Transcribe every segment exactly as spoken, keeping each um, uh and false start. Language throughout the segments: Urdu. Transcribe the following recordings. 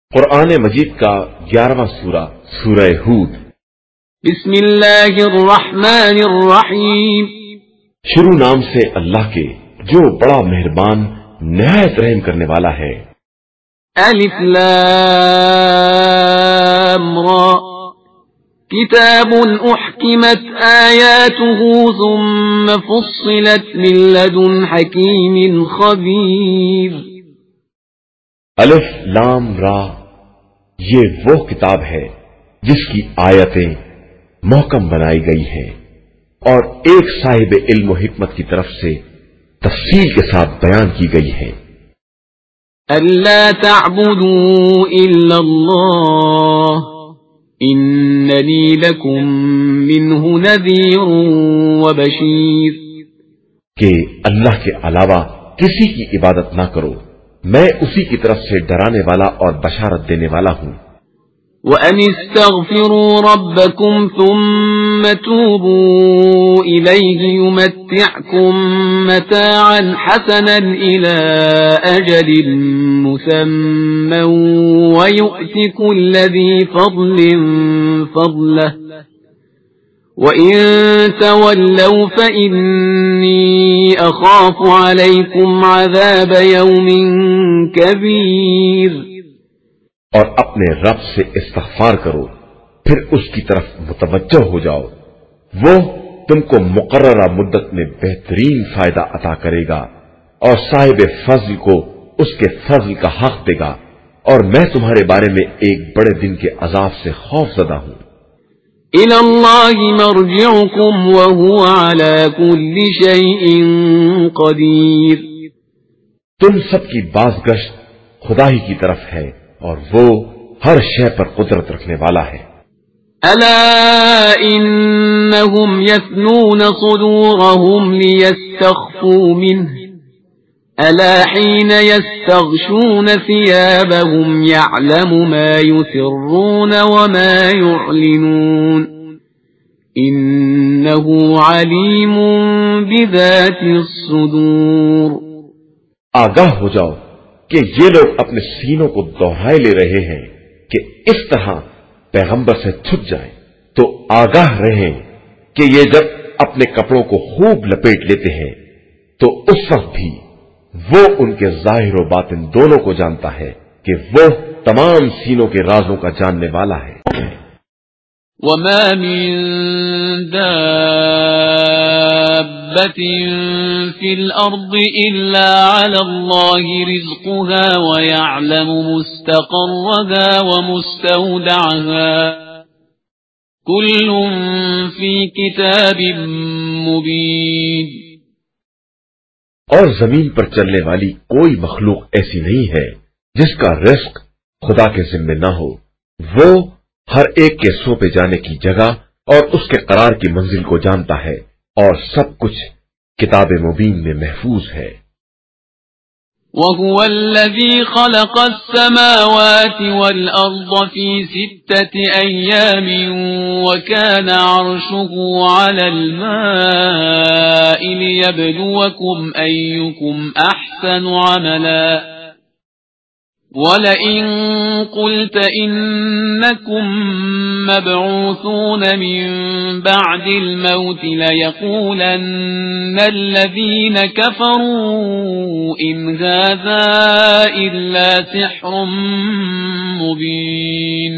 قرآن مجید کا گیارہواں سورہ سورہ ہود۔ بسم اللہ الرحمن الرحیم، شروع نام سے اللہ کے جو بڑا مہربان نہایت رحم کرنے والا ہے۔ الف لام را، کتاب احکمت آیاته ثم فصلت من لدن حکیم خبیر۔ الف لام را، یہ وہ کتاب ہے جس کی آیتیں محکم بنائی گئی ہیں اور ایک صاحب علم و حکمت کی طرف سے تفصیل کے ساتھ بیان کی گئی ہیں۔ الا تعبدوا الا اللہ اننی لکم منہ نذیر وبشیر، کہ اللہ کے علاوہ کسی کی عبادت نہ کرو، میں اسی کی طرف سے ڈرانے والا اور بشارت دینے والا ہوں۔ وَأَنِ اسْتَغْفِرُوا رَبَّكُمْ ثُمَّ تُوبُوا إِلَيْهِ يُمَتِّعْكُمْ مَتَاعًا حَسَنًا إِلَى أَجَلٍ مُّسَمًّى وَيُؤْتِ كُلَّ ذِي فَضْلٍ فَضْلَهُ وَإِن تَوَلَّوْا فَإِنِّي أَخَافُ عَلَيْكُمْ عَذَابَ يَوْمٍ كَبِيرٍ۔ اور اپنے رب سے استغفار کرو، پھر اس کی طرف متوجہ ہو جاؤ، وہ تم کو مقررہ مدت میں بہترین فائدہ عطا کرے گا اور صاحب فضل کو اس کے فضل کا حق دے گا، اور میں تمہارے بارے میں ایک بڑے دن کے عذاب سے خوف زدہ ہوں۔ إِلَى اللَّهِ مَرْجِعُكُمْ وَهُوَ عَلَى كُلِّ شَيْءٍ قَدِيرٌ۔ تم سب کی بازگشت خدا ہی کی طرف ہے اور وہ ہر شے پر قدرت رکھنے والا ہے۔ أَلَا إِنَّهُمْ يَثْنُونَ صُدُورَهُمْ لِيَسْتَخْفُوا مِنْهُ أَلَا حِينَ يَسْتَغْشُونَ ثِيَابَهُمْ يَعْلَمُ مَا يُسِرُّونَ وَمَا يُعْلِنُونَ إِنَّهُ عَلِيمٌ بِذَاتِ الصُّدُورِ۔ آگاہ ہو جاؤ کہ یہ لوگ اپنے سینوں کو دوہرائے لے رہے ہیں کہ اس طرح پیغمبر سے چھپ جائیں، تو آگاہ رہیں کہ یہ جب اپنے کپڑوں کو خوب لپیٹ لیتے ہیں تو اس وقت بھی وہ ان کے ظاہر و باطن دونوں کو جانتا ہے کہ وہ تمام سینوں کے رازوں کا جاننے والا ہے۔ وَمَا مِن دَابَّةٍ فِي الْأَرْضِ إِلَّا عَلَى اللَّهِ رِزْقُهَا وَيَعْلَمُ مُسْتَقَرَّهَا وَمُسْتَوْدَعَهَا كُلٌّ فِي كِتَابٍ مُبِينٍ۔ اور زمین پر چلنے والی کوئی مخلوق ایسی نہیں ہے جس کا رزق خدا کے ذمے نہ ہو، وہ ہر ایک کے سونپے جانے کی جگہ اور اس کے قرار کی منزل کو جانتا ہے، اور سب کچھ کتاب مبین میں محفوظ ہے۔ وَهُوَ الَّذِي خَلَقَ السَّمَاوَاتِ وَالْأَرْضَ فِي سِتَّةِ أَيَّامٍ وَكَانَ عَرْشُهُ عَلَى الْمَاءِ لِيَبْلُوَكُمْ أَيُّكُمْ أَحْسَنُ عَمَلًا وَلَئِن قُلْتَ إِنَّكُمْ مَبْعُوثُونَ مِن بَعْدِ الْمَوْتِ لَيَقُولَنَّ الَّذِينَ كَفَرُوا إِنْ هَذَا إِلَّا سِحْرٌ مُبِينٌ۔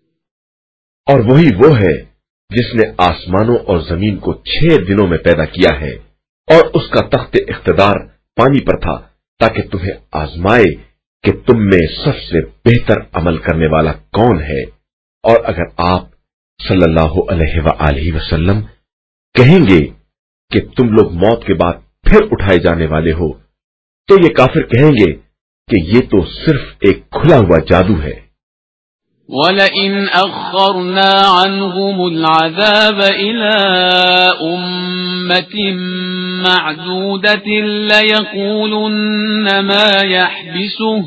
اور وہی وہ ہے جس نے آسمانوں اور زمین کو چھ دنوں میں پیدا کیا ہے، اور اس کا تخت اقتدار پانی پر تھا تاکہ تمہیں آزمائے کہ تم میں سب سے بہتر عمل کرنے والا کون ہے۔ اور اگر آپ صلی اللہ علیہ وآلہ وسلم کہیں گے کہ تم لوگ موت کے بعد پھر اٹھائے جانے والے ہو، تو یہ کافر کہیں گے کہ یہ تو صرف ایک کھلا ہوا جادو ہے۔ وَلَئِنْ أَخَّرْنَا عَنْهُمُ الْعَذَابَ إِلَىٰ أُمَّةٍ مَّعْدُودَةٍ لَّيَقُولُنَّ مَا يَحْبِسُهُ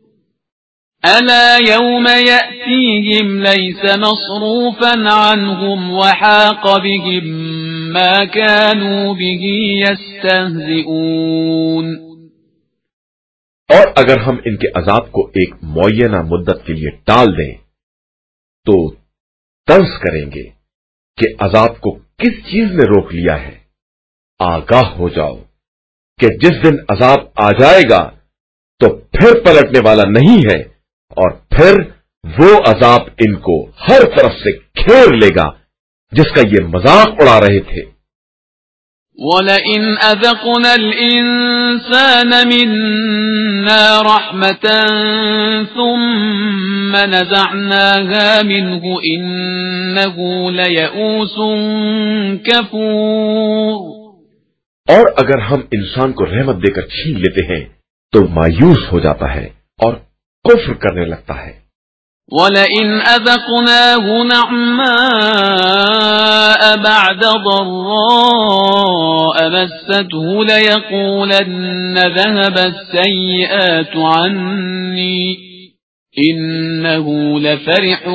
أَلَا يَوْمَ يَأْتِيهِمْ لَيْسَ مَصْرُوفًا عَنْهُمْ وَحَاقَ بِهِم مَّا كَانُوا بِهِ يَسْتَهْزِئُونَ۔ اور اگر ہم ان کے عذاب کو ایک معینہ مدت کے لیے ٹال دیں تو طرز کریں گے کہ عذاب کو کس چیز نے روک لیا ہے۔ آگاہ ہو جاؤ کہ جس دن عذاب آ جائے گا تو پھر پلٹنے والا نہیں ہے، اور پھر وہ عذاب ان کو ہر طرف سے گھیر لے گا جس کا یہ مذاق اڑا رہے تھے۔ وَلَئِنْ أَذَقْنَا الْإِنسَانَ مِنَّا رَحْمَةً ثُمَّ نَزَعْنَاهَا مِنْهُ إِنَّهُ لَيَئُوسٌ كَفُورٌ۔ اور اگر ہم انسان کو رحمت دے کر چھین لیتے ہیں تو مایوس ہو جاتا ہے اور کفر کرنے لگتا ہے۔ وَلَئِنْ أَذَقْنَاهُ نَعْمَاءَ بَعْدَ ضَرَّاءَ مَسَّتْهُ لَيَقُولَنَّ ذَهَبَ السَّيِّئَاتُ عَنِّي إِنَّهُ لَفَرِحٌ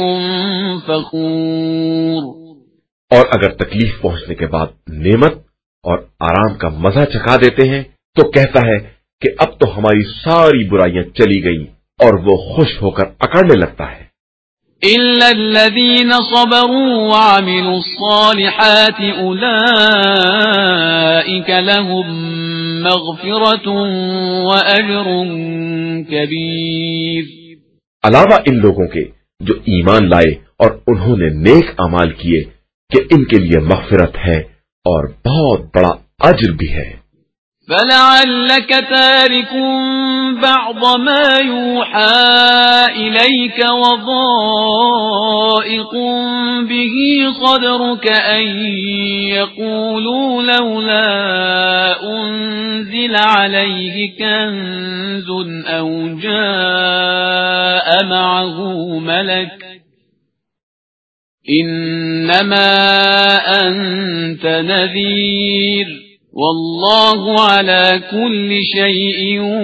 فَخُورٌ۔ اور اگر تکلیف پہنچنے کے بعد نعمت اور آرام کا مزہ چکھا دیتے ہیں تو کہتا ہے کہ اب تو ہماری ساری برائیاں چلی گئیں، اور وہ خوش ہو کر اکڑنے لگتا ہے۔ إِلَّا الَّذِينَ صَبَرُوا وَعَمِلُوا الصَّالِحَاتِ أُولَئِكَ لَهُم مَّغْفِرَةٌ وَأَجْرٌ كَبِيرٌ۔ علاوہ ان لوگوں کے جو ایمان لائے اور انہوں نے نیک اعمال کیے کہ ان کے لیے مغفرت ہے اور بہت بڑا اجر بھی ہے۔ فَلَعَلَّكَ تَارِكٌ بَعْضَ مَا يُوحَى إِلَيْكَ وَضَائِقٌ بِهِ صَدْرُكَ أَن يَقُولُوا لَوْلَا أُنزِلَ عَلَيْهِ كَنزٌ أَوْ جَاءَ مَعَهُ مَلَكٌ إِنَّمَا أَنتَ نَذِيرٌ واللہ علی کل شیء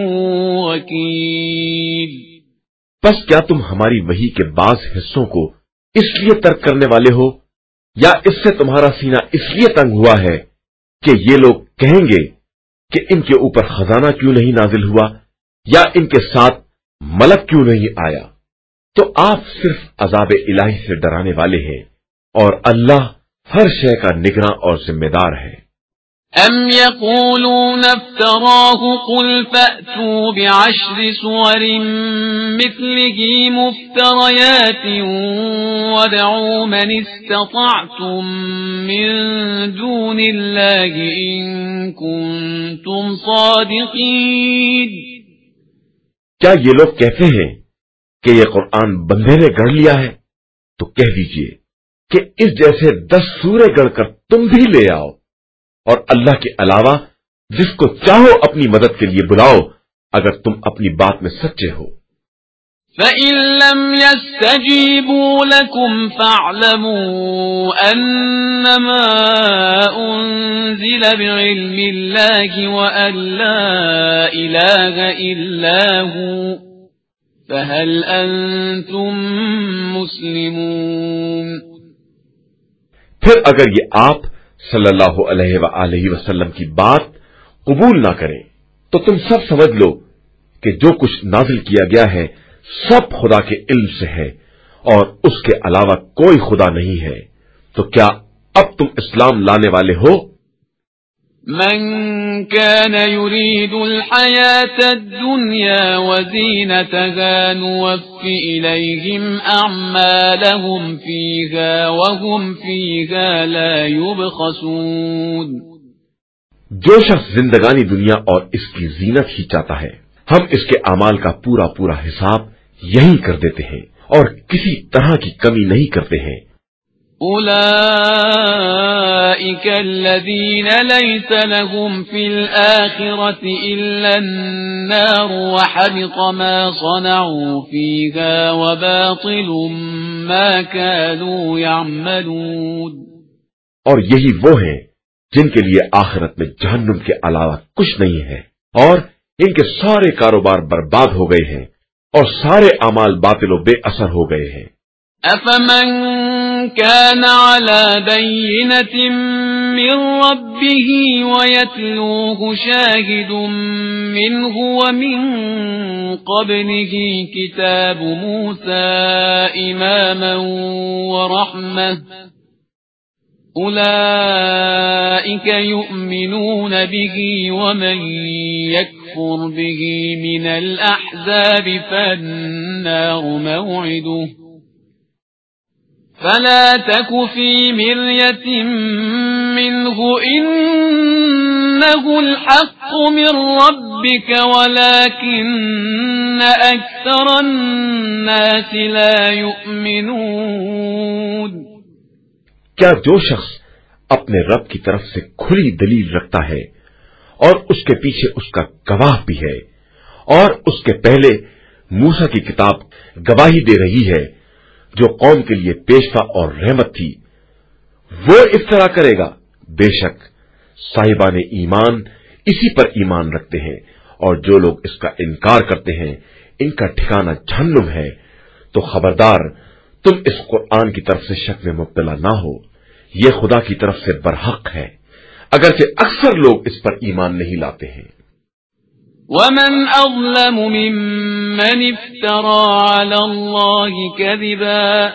وکیل۔ بس کیا تم ہماری وحی کے بعض حصوں کو اس لیے ترک کرنے والے ہو، یا اس سے تمہارا سینہ اس لیے تنگ ہوا ہے کہ یہ لوگ کہیں گے کہ ان کے اوپر خزانہ کیوں نہیں نازل ہوا، یا ان کے ساتھ ملک کیوں نہیں آیا؟ تو آپ صرف عذاب الہی سے ڈرانے والے ہیں، اور اللہ ہر شے کا نگراں اور ذمہ دار ہے۔ ام یقولون افتراہ قل فأتوا بعشر سور مثله مفتریات وادعوا من استطعتم من دون اللہ ان کنتم صادقین۔ کیا یہ لوگ کہتے ہیں کہ یہ قرآن بندے نے گڑھ لیا ہے؟ تو کہہ دیجئے کہ اس جیسے دس سورے گڑھ کر تم بھی لے آؤ، اور اللہ کے علاوہ جس کو چاہو اپنی مدد کے لیے بلاؤ اگر تم اپنی بات میں سچے ہو۔ فَإِن لَّمْ يَسْتَجِيبُوا لَكُمْ فَاعْلَمُوا أَنَّمَا أُنزِلَ بِعِلْمِ اللَّهِ وَأَن لَّا إِلَٰهَ إِلَّا هُوَ فَهَلْ أَنتُم مُّسْلِمُونَ۔ پھر اگر یہ آپ صلی اللہ علیہ وآلہ وسلم کی بات قبول نہ کریں تو تم سب سمجھ لو کہ جو کچھ نازل کیا گیا ہے سب خدا کے علم سے ہے، اور اس کے علاوہ کوئی خدا نہیں ہے۔ تو کیا اب تم اسلام لانے والے ہو؟ من كان يريد الحياة الدنيا وزينتها نوف إليهم أعمالهم فيها وهم فيها لا يبخسون۔ جو شخص زندگانی دنیا اور اس کی زینت ہی چاہتا ہے ہم اس کے اعمال کا پورا پورا حساب یہی کر دیتے ہیں اور کسی طرح کی کمی نہیں کرتے ہیں۔ أولئك الذين ليس لهم في الآخرة إلا النار وحبط ما صنعوا فيها وباطل ما كانوا يعملون۔ اور یہی وہ ہیں جن کے لیے آخرت میں جہنم کے علاوہ کچھ نہیں ہے، اور ان کے سارے کاروبار برباد ہو گئے ہیں اور سارے اعمال باطل و بے اثر ہو گئے ہیں۔ أفمن كان على بينة من ربه ويتلوه شاهد منه ومن قبله كتاب موسى إماما ورحمة أولئك يؤمنون به ومن يكفر به من الأحزاب فالنار موعده فلا تك في مرية منه إنه الحق من ربك ولكن أكثر الناس لا يؤمنون. کیا جو شخص اپنے رب کی طرف سے کھلی دلیل رکھتا ہے اور اس کے پیچھے اس کا گواہ بھی ہے اور اس کے پہلے موسیٰ کی کتاب گواہی دے رہی ہے جو قوم کے لیے پیشوا اور رحمت تھی، وہ افطرا کرے گا؟ بے شک صاحبان ایمان اسی پر ایمان رکھتے ہیں، اور جو لوگ اس کا انکار کرتے ہیں ان کا ٹھکانہ جہنم ہے۔ تو خبردار تم اس قرآن کی طرف سے شک میں مبتلا نہ ہو، یہ خدا کی طرف سے برحق ہے، اگرچہ اکثر لوگ اس پر ایمان نہیں لاتے ہیں۔ ومن أظلم ممن افترى على الله كذبا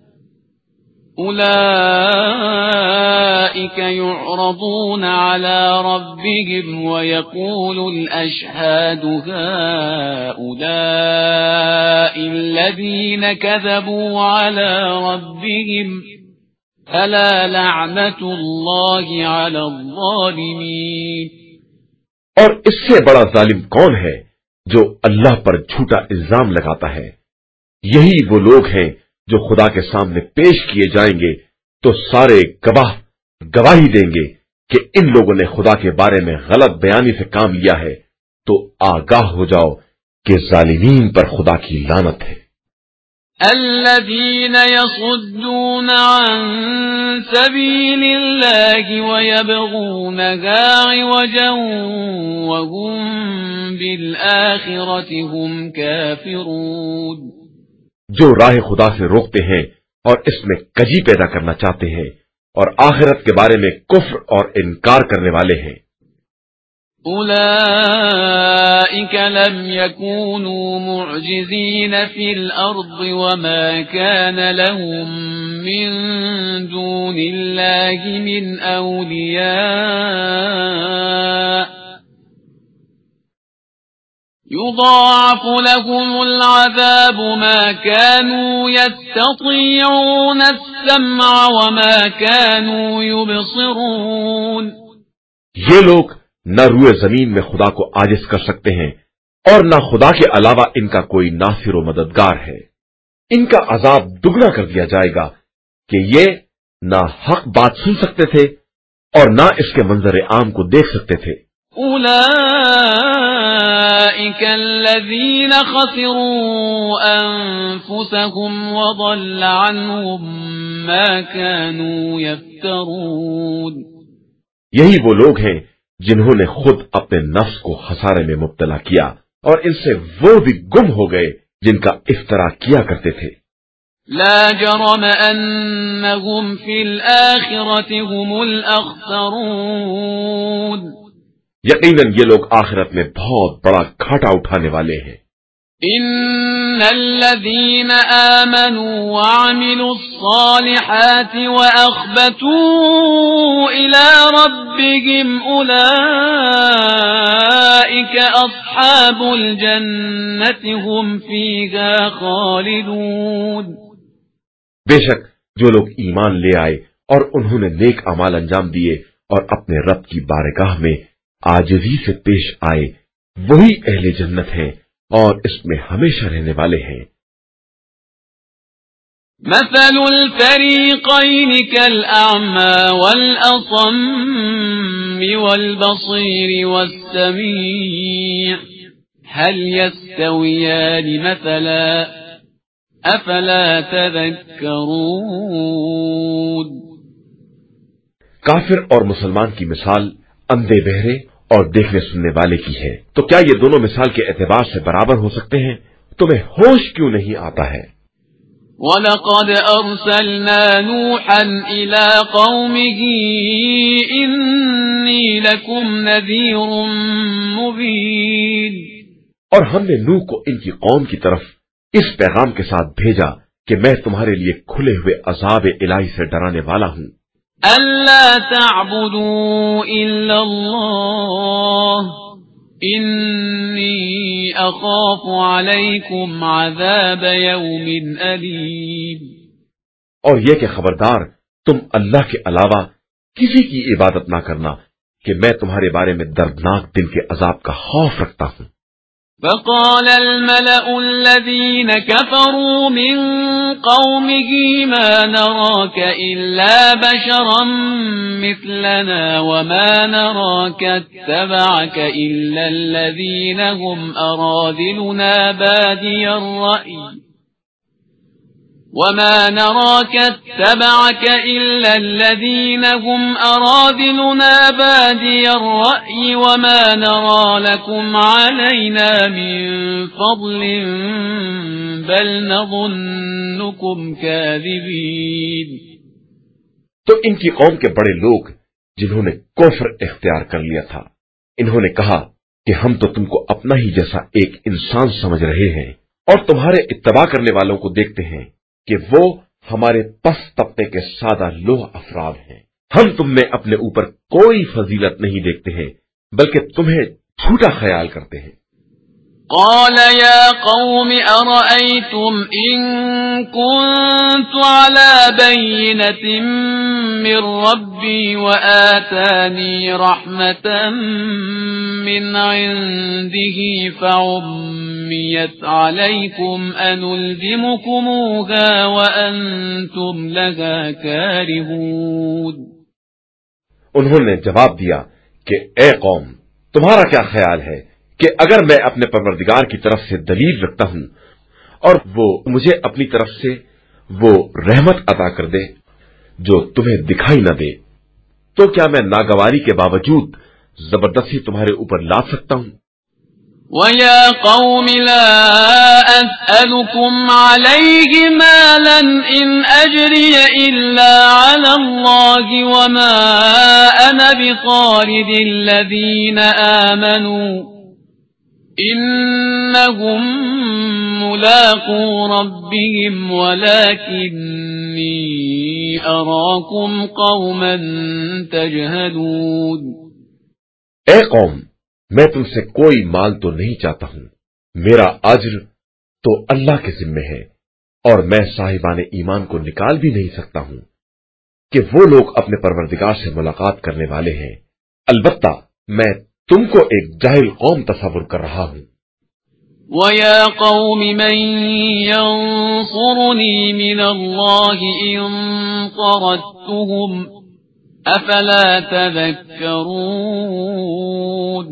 أولئك يعرضون على ربهم ويقول الأشهاد هؤلاء الذين كذبوا على ربهم ألا لعنة الله على الظالمين. اور اس سے بڑا ظالم کون ہے جو اللہ پر جھوٹا الزام لگاتا ہے؟ یہی وہ لوگ ہیں جو خدا کے سامنے پیش کیے جائیں گے تو سارے گواہ گواہی دیں گے کہ ان لوگوں نے خدا کے بارے میں غلط بیانی سے کام لیا ہے، تو آگاہ ہو جاؤ کہ ظالمین پر خدا کی لعنت ہے۔ الذين يصدون عن سبيل الله ويبغونها عوجا وهم بالآخرة هم كافرون. جو راہ خدا سے روکتے ہیں اور اس میں کجی پیدا کرنا چاہتے ہیں اور آخرت کے بارے میں کفر اور انکار کرنے والے ہیں۔ أولئك لم يكونوا معجزين في الأرض وما كان لهم من دون الله من أولياء يضاعف لهم العذاب ما كانوا يستطيعون السمع وما كانوا يبصرون. یہ لوگ نہ روئے زمین میں خدا کو عاجز کر سکتے ہیں اور نہ خدا کے علاوہ ان کا کوئی ناصر و مددگار ہے۔ ان کا عذاب دگنا کر دیا جائے گا کہ یہ نہ حق بات سن سکتے تھے اور نہ اس کے منظر عام کو دیکھ سکتے تھے۔ أولئك الذين خسروا أنفسهم وضل عنهم ما كانوا يفترون. یہی وہ لوگ ہیں جنہوں نے خود اپنے نفس کو خسارے میں مبتلا کیا اور ان سے وہ بھی گم ہو گئے جن کا افترا کیا کرتے تھے۔ لا جرم أنهم في الآخرة هم الأخسرون. یقیناً یہ لوگ آخرت میں بہت بڑا گھاٹا اٹھانے والے ہیں۔ إن الذين آمنوا وعملوا الصالحات وأخبتوا إلى ربهم أولئك أصحاب الجنة هم فيها خالدون. بے شک جو لوگ ایمان لے آئے اور انہوں نے نیک اعمال انجام دیے اور اپنے رب کی بارگاہ میں عاجزی سے پیش آئے وہی اہل جنت ہیں اور اس میں ہمیشہ رہنے والے ہیں۔ مثل الفريقين كالأعمى والأصم والبصير والسميع هل يستويان مثلا أفلا تذكرون. کافر اور مسلمان کی مثال اندھے بہرے اور دیکھنے سننے والے کی ہے، تو کیا یہ دونوں مثال کے اعتبار سے برابر ہو سکتے ہیں؟ تمہیں ہوش کیوں نہیں آتا ہے؟ وَلَقَدْ أَرْسَلْنَا نُوحًا إِلَى قَوْمِهِ إِنِّي لَكُمْ نَذِيرٌ مُبِينٌ اور ہم نے نوح کو ان کی قوم کی طرف اس پیغام کے ساتھ بھیجا کہ میں تمہارے لیے کھلے ہوئے عذاب الہی سے ڈرانے والا ہوں۔ أَلَّا تَعْبُدُوا إِلَّا اللَّهَ إِنِّي أَخَافُ عَلَيْكُمْ عَذَابَ يَوْمٍ أَلِيمٍ اور یہ کہ خبردار تم اللہ کے علاوہ کسی کی عبادت نہ کرنا کہ میں تمہارے بارے میں دردناک دن کے عذاب کا خوف رکھتا ہوں۔ فقال الملأ الذين كفروا من قومه ما نراك إلا بشرا مثلنا وما نراك اتبعك إلا الذين هم أرادلنا بادي الرأي وما نراك اتبعك إلا الذين هم أرادلنا بادي الرأي وما نرى لكم علينا من فضل بل نظنكم كاذبين۔ تو ان کی قوم کے بڑے لوگ جنہوں نے کفر اختیار کر لیا تھا، انہوں نے کہا کہ ہم تو تم کو اپنا ہی جیسا ایک انسان سمجھ رہے ہیں اور تمہارے اتباع کرنے والوں کو دیکھتے ہیں کہ وہ ہمارے پست طبقے کے سادہ لوہ افراد ہیں۔ ہم تم میں اپنے اوپر کوئی فضیلت نہیں دیکھتے ہیں بلکہ تمہیں جھوٹا خیال کرتے ہیں۔ قال يا قوم أرأيتم إن كنت على بينة من ربي وآتاني رحمة من عنده فعميت عليكم أنلزمكموها وأنتم لها كارهون۔ انہوں نے جواب دیا کہ اے قوم، تمہارا کیا خیال ہے کہ اگر میں اپنے پروردگار کی طرف سے دلیل رکھتا ہوں اور وہ مجھے اپنی طرف سے وہ رحمت عطا کر دے جو تمہیں دکھائی نہ دے، تو کیا میں ناگواری کے باوجود زبردستی تمہارے اوپر لا سکتا ہوں؟ وَيَا قَوْمِ لَا أَسْأَلُكُمْ عَلَيْهِ مَالًا إِنْ أَجْرِيَ إِلَّا عَلَى اللَّهِ وَمَا أَنَا بِطَارِدِ الَّذِينَ آمَنُوا إِنَّهُمْ مُلَاقُو رَبِّهِمْ وَلَكِنِّي أَرَاكُمْ قَوْمًا تَجْهَلُونَ۔ اے قوم، میں تم سے کوئی مال تو نہیں چاہتا ہوں، میرا اجر تو اللہ کے ذمے ہے اور میں صاحبان ایمان کو نکال بھی نہیں سکتا ہوں کہ وہ لوگ اپنے پروردگار سے ملاقات کرنے والے ہیں، البتہ میں تم کو ایک جاہل قوم تصور کر رہا ہوں۔ وَيَا قَوْمِ مَن يَنصُرُنِي مِنَ اللَّهِ إِن طَرَدتُّهُمْ أَفَلَا تَذَكَّرُونَ۔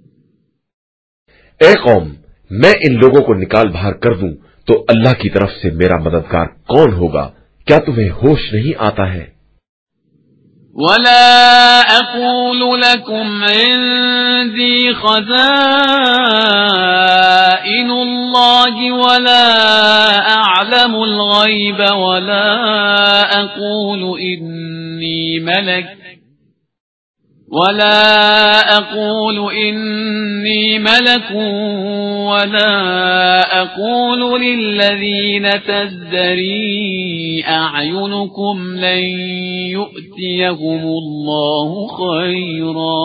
اے قوم، میں ان لوگوں کو نکال باہر کر دوں تو اللہ کی طرف سے میرا مددگار کون ہوگا؟ کیا تمہیں ہوش نہیں آتا ہے؟ وَلَا أَقُولُ لَكُمْ عِندِي خَزَائِنُ اللَّهِ وَلَا أَعْلَمُ الْغَيْبَ وَلَا أَقُولُ إِنِّي مَلَكٌ وَلَا أَقُولُ إِنِّي مَلَكٌ وَلَا أَقُولُ لِلَّذِينَ تَزْدَرِي أَعْيُنُكُمْ لَن يُؤْتِيَهُمُ اللَّهُ خَيْرًا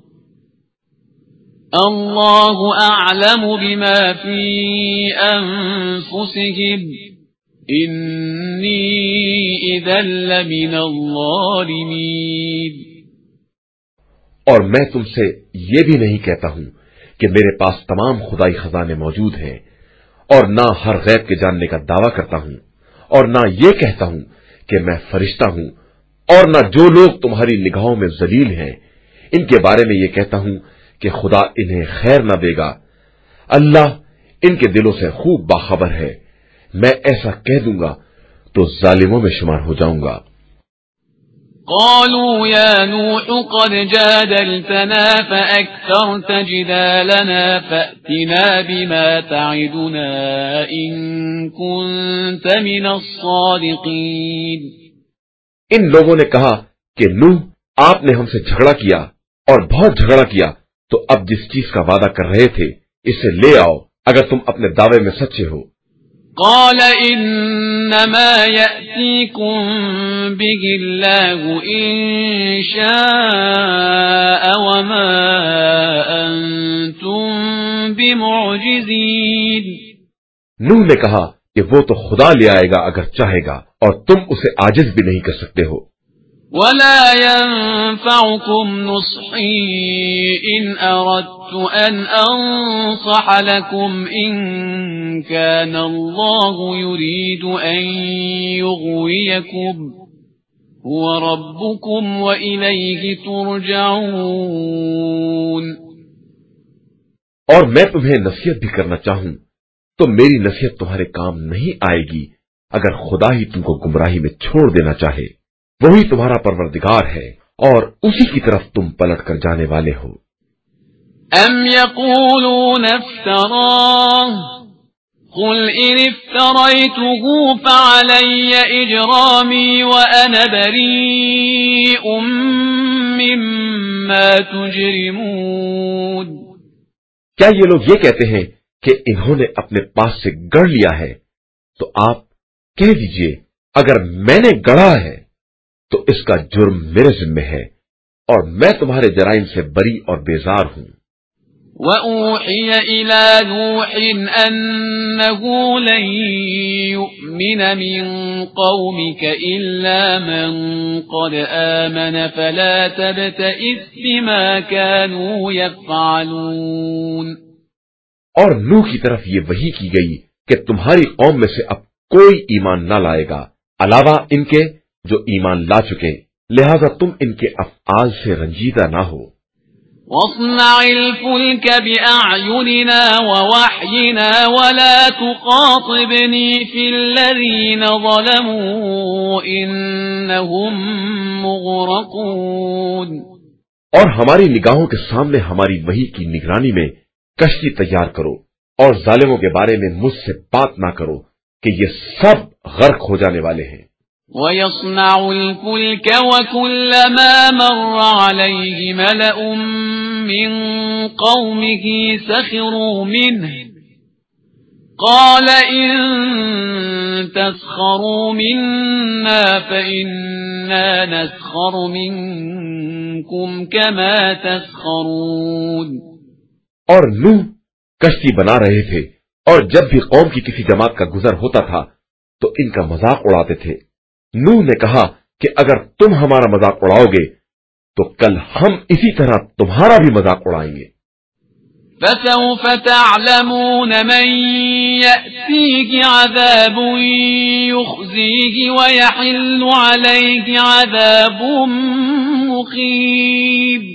اللَّهُ أَعْلَمُ بِمَا فِي أَنفُسِهِمْ إِنِّي إِذًا لَّمِنَ الظَّالِمِينَ۔ اور میں تم سے یہ بھی نہیں کہتا ہوں کہ میرے پاس تمام خدائی خزانے موجود ہیں، اور نہ ہر غیب کے جاننے کا دعویٰ کرتا ہوں، اور نہ یہ کہتا ہوں کہ میں فرشتہ ہوں، اور نہ جو لوگ تمہاری نگاہوں میں ذلیل ہیں ان کے بارے میں یہ کہتا ہوں کہ خدا انہیں خیر نہ دے گا۔ اللہ ان کے دلوں سے خوب باخبر ہے، میں ایسا کہہ دوں گا تو ظالموں میں شمار ہو جاؤں گا۔ قالوا يا نوح قد جادلتنا فأكثرت جدالنا فأتنا بما تعدنا إن كنت من الصادقين. ان لوگوں نے کہا کہ نوح آپ نے ہم سے جھگڑا کیا اور بہت جھگڑا کیا، تو اب جس چیز کا وعدہ کر رہے تھے اسے لے آؤ اگر تم اپنے دعوے میں سچے ہو. قال انما يأتيكم به الله ان شاء وما انتم بمعجزين. نوح نے کہا کہ وہ تو خدا لے آئے گا اگر چاہے گا، اور تم اسے عاجز بھی نہیں کر سکتے ہو. ولا ينفعكم نصحي إن أردت أن أنصح لكم إن كان الله يريد أن يغويكم هو ربكم وإليه ترجعون. اور میں تمہیں نصیحت بھی کرنا چاہوں تو میری نصیحت تمہارے کام نہیں آئے گی اگر خدا ہی تم کو گمراہی میں چھوڑ دینا چاہے. وہی تمہارا پروردگار ہے اور اسی کی طرف تم پلٹ کر جانے والے ہو. ام یقولون افتراه قل ان افتریته فعلی اجرامی وانا بریء مما تجرمون. کیا یہ لوگ یہ کہتے ہیں کہ انہوں نے اپنے پاس سے گڑھ لیا ہے؟ تو آپ کہہ دیجئے اگر میں نے گڑھا ہے تو اس کا جرم میرے ذمہ ہے اور میں تمہارے جرائم سے بری اور بیزار ہوں. وَأُوحِيَ إِلَى نُوحٍ أَنَّهُ لَن يُؤْمِنَ مِن قَوْمِكَ إِلَّا مَن قَدْ آمَنَ فَلَا تَبْتَئِسْ بِمَا كَانُوا يَفْعَلُونَ. اور نوح کی طرف یہ وحی کی گئی کہ تمہاری قوم میں سے اب کوئی ایمان نہ لائے گا علاوہ ان کے جو ایمان لا چکے، لہذا تم ان کے افعال سے رنجیدہ نہ ہو. وَاصْنَعِ الْفُلْكَ بِأَعْيُنِنَا وَوَحْيِنَا وَلَا تُخَاطِبْنِي فِي الَّذِينَ ظَلَمُوا إِنَّهُمْ مُغْرَقُونَ. اور ہماری نگاہوں کے سامنے ہماری وحی کی نگرانی میں کشتی تیار کرو اور ظالموں کے بارے میں مجھ سے بات نہ کرو کہ یہ سب غرق ہو جانے والے ہیں. وَيَصْنَعُ الْفُلْكَ وَكُلَّمَا مَرَّ عَلَيْهِ مَلَأٌ مِّن قَوْمِهِ سَخِرُوا مِنْهُ قَالَ إِن تَسْخَرُوا مِنَّا فَإِنَّا نَسْخَرُ مِنكُمْ كَمَا تَسْخَرُونَ. اور نوح کشتی بنا رہے تھے اور جب بھی قوم کی کسی جماعت کا گزر ہوتا تھا تو ان کا مذاق اڑاتے تھے. نوح نے کہا کہ اگر تم ہمارا مذاق اڑاؤ گے تو کل ہم اسی طرح تمہارا بھی مذاق اڑائیں گے. فَسَوْفَ تَعْلَمُونَ مَن يَأْتِيهِ عَذَابٌ يُخْزِيهِ وَيَحِلُّ عَلَيْهِ عَذَابٌ مُقِيمٌ.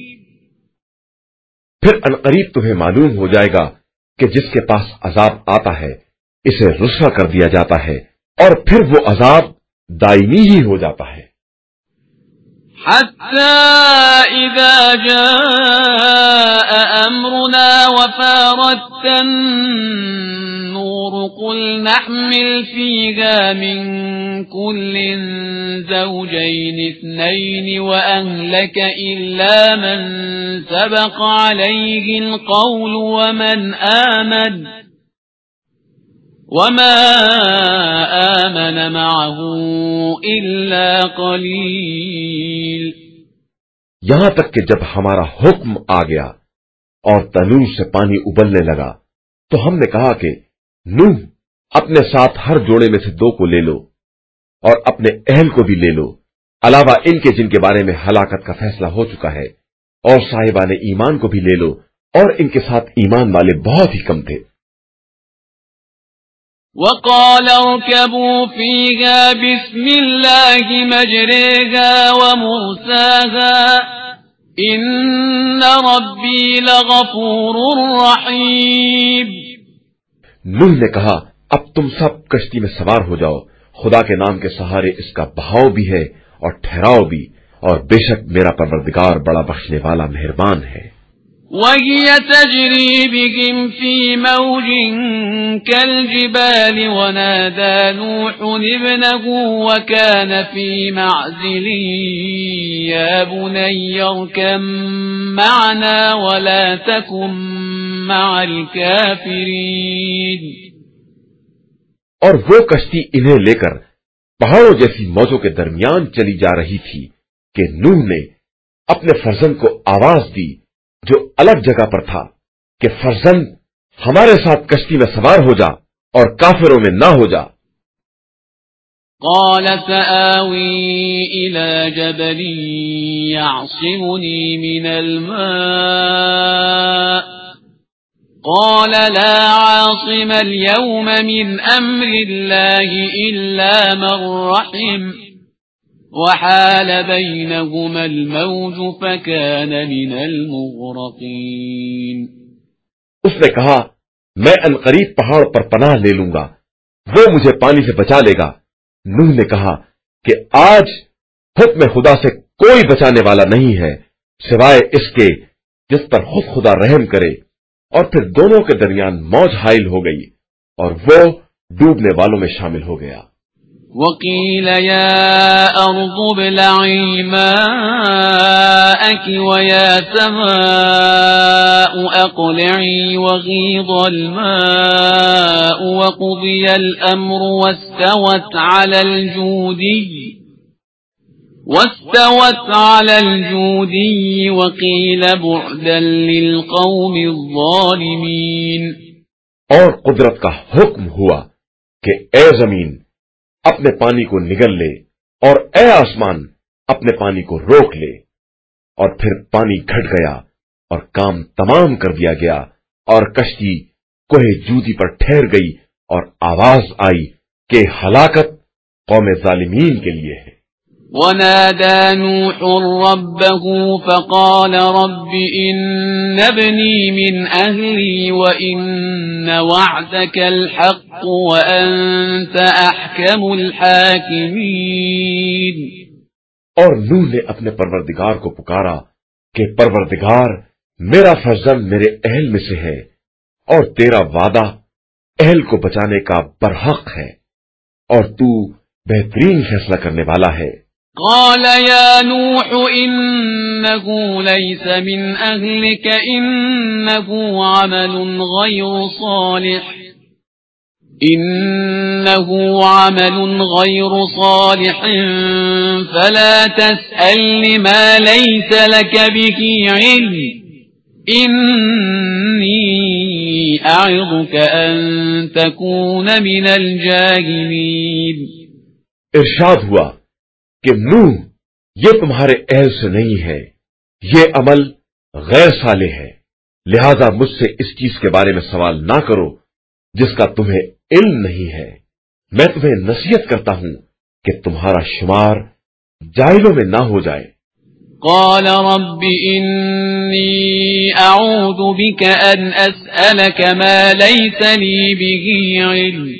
پھر عنقریب تمہیں معلوم ہو جائے گا کہ جس کے پاس عذاب آتا ہے اسے رسوا کر دیا جاتا ہے اور پھر وہ عذاب دائمی ہی ہو جاتا ہے. حَتَّى إِذَا جَاءَ أَمْرُنَا وَفَارَتِ النُّورُ قُلْ نَحْمِلُ فِيهَا مِن كُلٍّ زَوْجَيْنِ اثْنَيْنِ وَأَهْلَكَ إِلَّا مَن سَبَقَ عَلَيْهِ الْقَوْلُ وَمَنْ آمَنَ وَمَا آمَنَ مَعَهُ إِلَّا قَلِيلٌ. یہاں تک کہ جب ہمارا حکم آ گیا اور تنور سے پانی ابلنے لگا تو ہم نے کہا کہ نوح اپنے ساتھ ہر جوڑے میں سے دو کو لے لو اور اپنے اہل کو بھی لے لو علاوہ ان کے جن کے بارے میں ہلاکت کا فیصلہ ہو چکا ہے، اور صاحبان ایمان کو بھی لے لو اور ان کے ساتھ ایمان والے بہت ہی کم تھے. وَقَالَ ارْكَبُوا فِيهَا بِسْمِ اللَّهِ مَجْرَاهَا وَمُرْسَاهَا إِنَّ رَبِّي لَغَفُورٌ رَّحِيمٌ. نوح نے کہا اب تم سب کشتی میں سوار ہو جاؤ، خدا کے نام کے سہارے اس کا بہاؤ بھی ہے اور ٹھہراؤ بھی، اور بے شک میرا پروردگار بڑا بخشنے والا مہربان ہے۔ وَهِيَ تَجْرِي بِهِمْ فِي مَوْجٍ كَالْجِبَالِ وَنَادَى نُوحٌ ابْنَهُ وَكَانَ فِي مَعْزِلٍ يَا بُنَيَّ ارْكَب مَّعَنَا وَلَا تَكُن مَّعَ الْكَافِرِينَ۔ اور وہ کشتی انہیں لے کر پہاڑوں جیسی موجوں کے درمیان چلی جا رہی تھی کہ نوح نے اپنے فرزند کو آواز دی جو الگ جگہ پر تھا کہ فرزند ہمارے ساتھ کشتی میں سوار ہو جا اور کافروں میں نہ ہو جا۔ قال سآوي إلى جبل يعصمني من الماء قال لا عاصم اليوم من أمر الله إلا من رحم وحال بينهما الموج فكان من المغرقين۔ اس نے کہا میں عنقریب پہاڑ پر پناہ لے لوں گا، وہ مجھے پانی سے بچا لے گا۔ نوح نے کہا کہ آج حکم خدا سے کوئی بچانے والا نہیں ہے سوائے اس کے جس پر خود خدا رحم کرے۔ اور پھر دونوں کے درمیان موج حائل ہو گئی اور وہ ڈوبنے والوں میں شامل ہو گیا۔ وقيل يا أرض ابلعي ماءك ويا سماء أقلعي وغيض الماء وقضي الأمر واستوت على الجودي واستوت على الجودي وقيل بعدا للقوم الظالمين۔ اور قدرت کا حکم ہوا کہ اے زمین اپنے پانی کو نگل لے اور اے آسمان اپنے پانی کو روک لے۔ اور پھر پانی گھٹ گیا اور کام تمام کر دیا گیا اور کشتی کوہ جودی پر ٹھہر گئی اور آواز آئی کہ ہلاکت قوم ظالمین کے لیے ہے۔ ونادى نوح ربه فقال رب إن ابني من أهلي وإن وعدك الحق وأنت أحكم الحاكمين۔ اور نوح نے اپنے پروردگار کو پکارا کہ پروردگار میرا فرزند میرے اہل میں سے ہے اور تیرا وعدہ اہل کو بچانے کا برحق ہے اور تو بہترین فیصلہ کرنے والا ہے۔ قال يا نوح إنه ليس من أهلك إنه عمل غير صالح إنه عمل غير صالح فلا تسأل ما ليس لك به علم إني أعظك أن تكون من الجاهلين۔ ارشاد ہوا کہ نوح یہ تمہارے اہل سے نہیں ہے، یہ عمل غیر صالح ہے، لہذا مجھ سے اس چیز کے بارے میں سوال نہ کرو جس کا تمہیں علم نہیں ہے۔ میں تمہیں نصیحت کرتا ہوں کہ تمہارا شمار جاہلوں میں نہ ہو جائے۔ قال رب إني أعوذ بك أن أسألك ما ليس لي به علم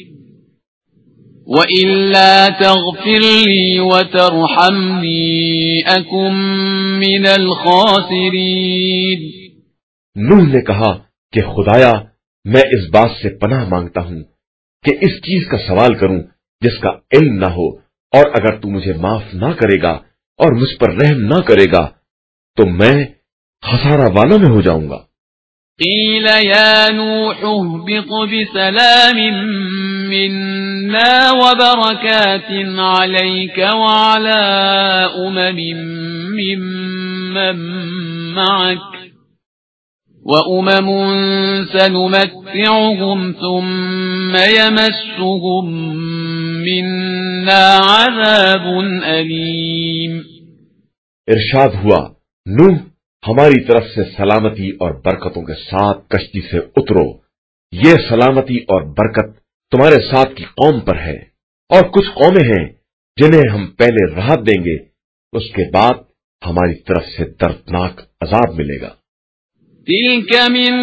وَإِلَّا تَغْفِرْ لِي وَتَرْحَمْنِي أَكُنْ مِنَ الْخَاسِرِينَ۔ نوح نے کہا کہ خدایا میں اس بات سے پناہ مانگتا ہوں کہ اس چیز کا سوال کروں جس کا علم نہ ہو، اور اگر تو مجھے معاف نہ کرے گا اور مجھ پر رحم نہ کرے گا تو میں خسارہ والوں میں ہو جاؤں گا۔ قیل یا نوح اهبط بسلام منا وبركات عليك وعلى أمم ممن معك وأمم سنمتعهم ثم يمسهم منا عذاب أليم۔ ارشاد ہوا نوح ہماری طرف سے سلامتی اور برکتوں کے ساتھ کشتی سے اترو، یہ سلامتی اور برکت تمہارے ساتھ کی قوم پر ہے، اور کچھ قومیں ہیں جنہیں ہم پہلے راحت دیں گے، اس کے بعد ہماری طرف سے دردناک عذاب ملے گا۔ تلك من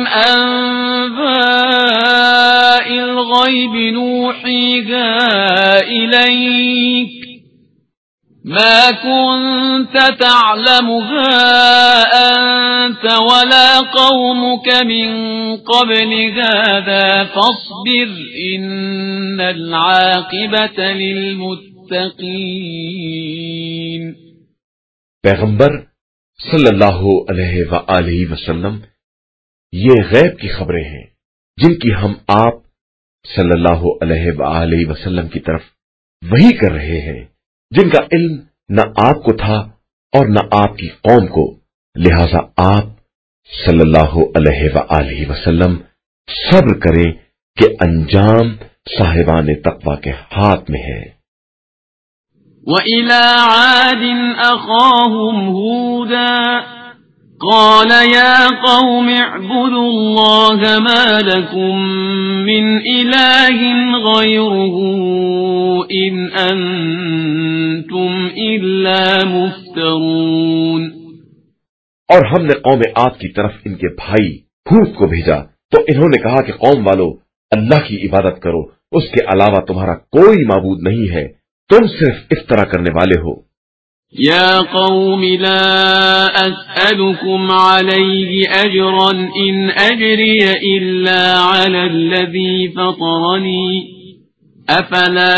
أنباء الغيب نوحيها إليك ما كنت تعلمها أنت ولا قومك من قبل هذا فاصبر إن العاقبة للمتقين۔ پیغمبر صلی اللہ علیہ وآلہ وسلم یہ غیب کی خبریں ہیں جن کی ہم آپ صلی اللہ علیہ وآلہ وسلم کی طرف وحی کر رہے ہیں، جن کا علم نہ آپ کو تھا اور نہ آپ کی قوم کو، لہذا آپ صلی اللہ علیہ وآلہ وسلم صبر کریں کہ انجام صاحبان تقوی کے ہاتھ میں ہے۔ وَإِلَى عَادٍ أَخَاهُمْ هُودًا قَالَ يَا قَوْمِ اعْبُدُوا اللَّهَ مَا لَكُمْ مِنْ إِلَٰهٍ غَيْرُهُ إِنْ أَنْتُمْ إِلَّا مُفْتَرُونَ۔ اور ہم نے قوم عاد کی طرف ان کے بھائی ہود کو بھیجا تو انہوں نے کہا کہ قوم والو، اللہ کی عبادت کرو، اس کے علاوہ تمہارا کوئی معبود نہیں ہے، تم صرف افطرا کرنے والے ہو۔ یا قوم لا اسألكم علیہ اجرا ان اجری الا علی الذی فطرنی افلا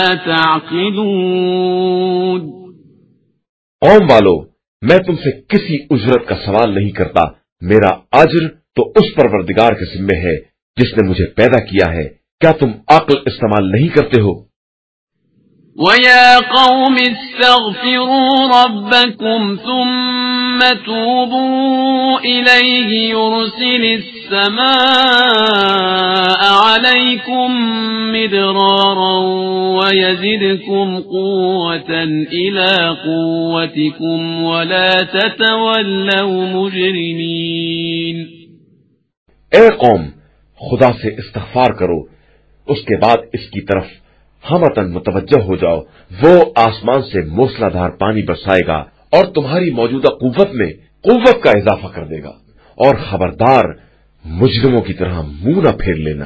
تعقلون۔ قوم والو، میں تم سے کسی اجرت کا سوال نہیں کرتا، میرا اجر تو اس پروردگار کے ذمہ ہے جس نے مجھے پیدا کیا ہے، کیا تم عقل استعمال نہیں کرتے ہو؟ وَيَا قَوْمِ اسْتَغْفِرُوا رَبَّكُمْ ثُمَّ تُوبُوا إِلَيْهِ يُرْسِلِ السَّمَاءَ عَلَيْكُمْ مِدْرَارًا وَيَزِدْكُمْ قُوَّةً إِلَى قُوَّتِكُمْ وَلَا تَتَوَلَّوْا مُجْرِمِينَ۔ اے قوم، خدا سے استغفار کرو، اس کے بعد اس کی طرف ہمتن متوجہ ہو جاؤ، وہ آسمان سے موسلا دھار پانی برسائے گا اور تمہاری موجودہ قوت میں قوت کا اضافہ کر دے گا، اور خبردار مجرموں کی طرح منہ نہ پھیر لینا۔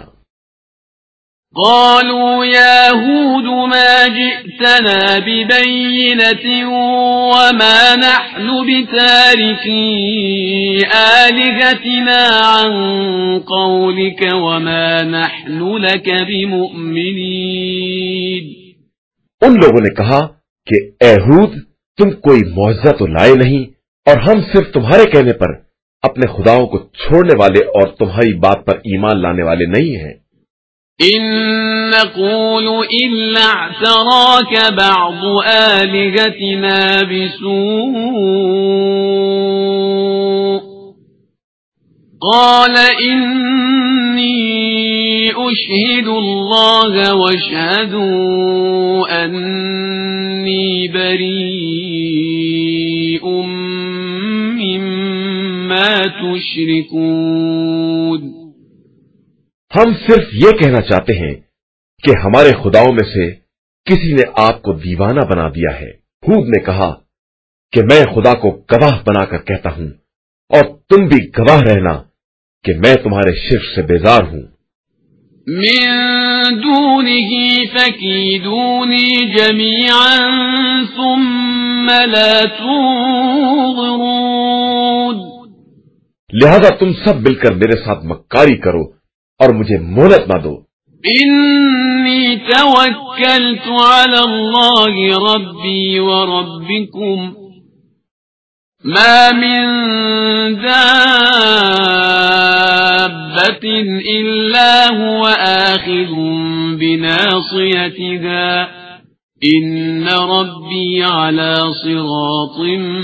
قالوا يا هود ما جئتنا ببينة وما نحن بتاركي آلهتنا عن قولك وما نحن لك بمؤمنين۔ ان لوگوں نے کہا کہ اے ہود، تم کوئی معجزہ تو لائے نہیں، اور ہم صرف تمہارے کہنے پر اپنے خداؤں کو چھوڑنے والے اور تمہاری بات پر ایمان لانے والے نہیں ہیں۔ إن نقول إلا اعتراك بعض آلهتنا بسوء قال إني أشهد الله واشهدوا أني بريء مما تشركون۔ ہم صرف یہ کہنا چاہتے ہیں کہ ہمارے خداؤں میں سے کسی نے آپ کو دیوانہ بنا دیا ہے۔ ہود نے کہا کہ میں خدا کو گواہ بنا کر کہتا ہوں، اور تم بھی گواہ رہنا کہ میں تمہارے شرک سے بیزار ہوں۔ من دونه فكيدوني جميعا ثم لا تنظرون۔ لہذا تم سب مل کر میرے ساتھ مکاری کرو اور مجھے مہلت نہ دو۔ انی توکلت علی اللہ ربی وربکم ما من دابة الا هو آخذ بناصیتها ان ربی علی صراط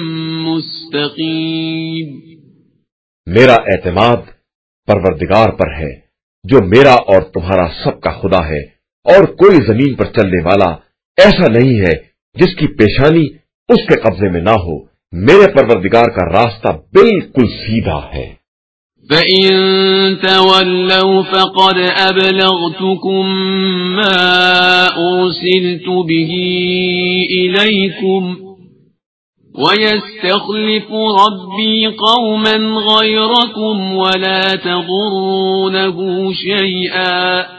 مستقیم۔ میرا اعتماد پروردگار پر ہے جو میرا اور تمہارا سب کا خدا ہے، اور کوئی زمین پر چلنے والا ایسا نہیں ہے جس کی پیشانی اس کے قبضے میں نہ ہو۔ میرے پروردگار کا راستہ بالکل سیدھا ہے۔ فَإِن تَوَلَّوْا فَقَدْ أَبْلَغْتُكُم مَّا أُرْسِلْتُ بِهِ إِلَيْكُمْ وَيَسْتَخْلِفُ رَبِّي قَوْمًا غَيْرَكُمْ وَلَا تَضُرُّونَهُ شَيْئًا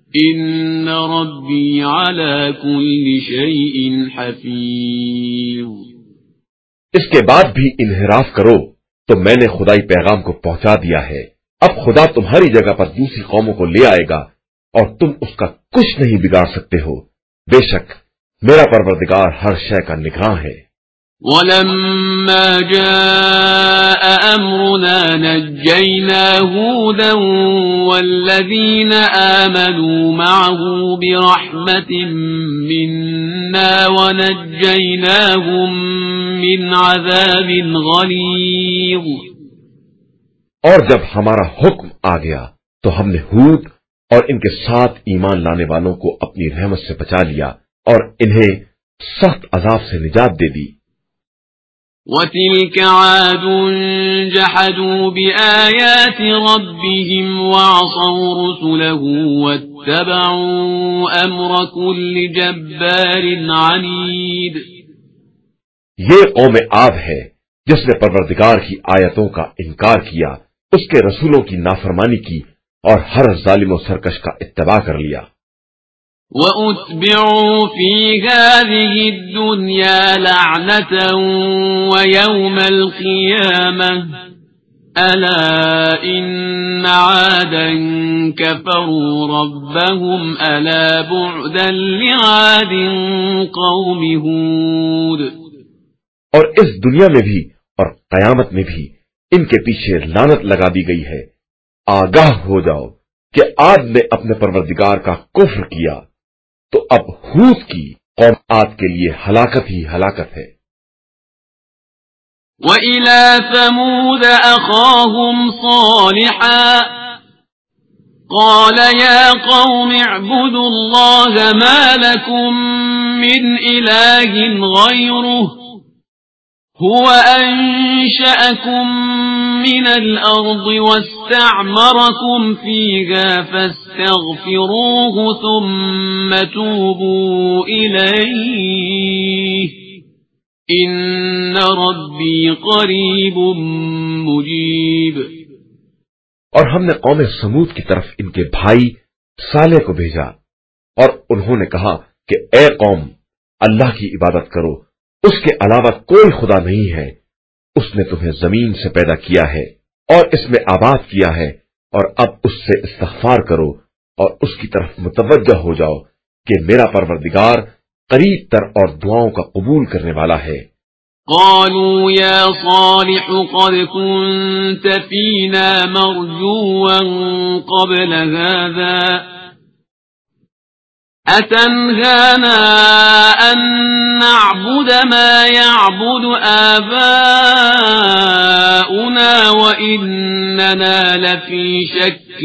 إن ربي على كل شيء حفيظ. اس کے بعد بھی انحراف کرو تو میں نے خدائی پیغام کو پہنچا دیا ہے. اب خدا تمہاری جگہ پر دوسری قوموں کو لے آئے گا اور تم اس کا کچھ نہیں بگاڑ سکتے ہو. بے شک میرا پروردگار ہر شے کا نگراں ہے. وَلَمَّا جَاءَ أَمْرُنَا نَجَّيْنَا هُودًا وَالَّذِينَ آمَنُوا مَعَهُ بِرَحْمَةٍ مِنَّا وَنَجَّيْنَاهُمْ مِنْ عَذَابٍ غَلِيظٍ. اور جب ہمارا حکم آ گیا تو ہم نے ہود اور ان کے ساتھ ایمان لانے والوں کو اپنی رحمت سے بچا لیا اور انہیں سخت عذاب سے نجات دے دی. وَتِلْكَ عَادٌ جَحَدُوا بِآيَاتِ رَبِّهِمْ وَعَصَوْا رُسُلَهُ وَاتَّبَعُوا أَمْرَ كُلِّ جَبَّارٍ عَنِيدٍ. یہ قوم عاد ہے جس نے پروردگار کی آیتوں کا انکار کیا، اس کے رسولوں کی نافرمانی کی اور ہر ظالم و سرکش کا اتباع کر لیا. وَأُتْبِعُوا فِي هَذِهِ الدُّنْيَا لَعْنَةً وَيَوْمَ الْقِيَامَةِ أَلَا إِنَّ عَادًا كَفَرُوا رَبَّهُمْ أَلَا بُعْدًا لِعَادٍ قَوْمِ هُودٍ. اور اس دنیا میں بھی اور قیامت میں بھی ان کے پیچھے لعنت لگا دی گئی ہے. آگاہ ہو جاؤ کہ عاد نے اپنے پروردگار کا کفر کیا تو اب ہود کی قوم عاد کے لیے ہلاکت ہی ہلاکت ہے. وَإِلَى ثَمُودَ أَخَاهُمْ صَالِحًا قَالَ يَا قَوْمِ اعْبُدُوا اللَّهَ مَا لَكُمْ مِنْ إِلَٰهٍ غَيْرُهُ هُوَ أَنشَأَكُم مِّنَ الْأَرْضِ وَاسْتَعْمَرَكُمْ فِيهَا فَاسْتَغْفِرُوهُ ثُمَّ تُوبُوا إِلَيْهِ إِنَّ رَبِّي قَرِيبٌ مُجِيبٌ. اور ہم نے قوم سمود کی طرف ان کے بھائی صالح کو بھیجا اور انہوں نے کہا کہ اے قوم اللہ کی عبادت کرو، اس کے علاوہ کوئی خدا نہیں ہے. اس نے تمہیں زمین سے پیدا کیا ہے اور اس میں آباد کیا ہے اور اب اس سے استغفار کرو اور اس کی طرف متوجہ ہو جاؤ کہ میرا پروردگار قریب تر اور دعاؤں کا قبول کرنے والا ہے. قالوا يا صالح قد كنت فينا مرجوا قبل هذا أتنهانا أن نعبد ما يعبد آباؤنا وإننا لفي شك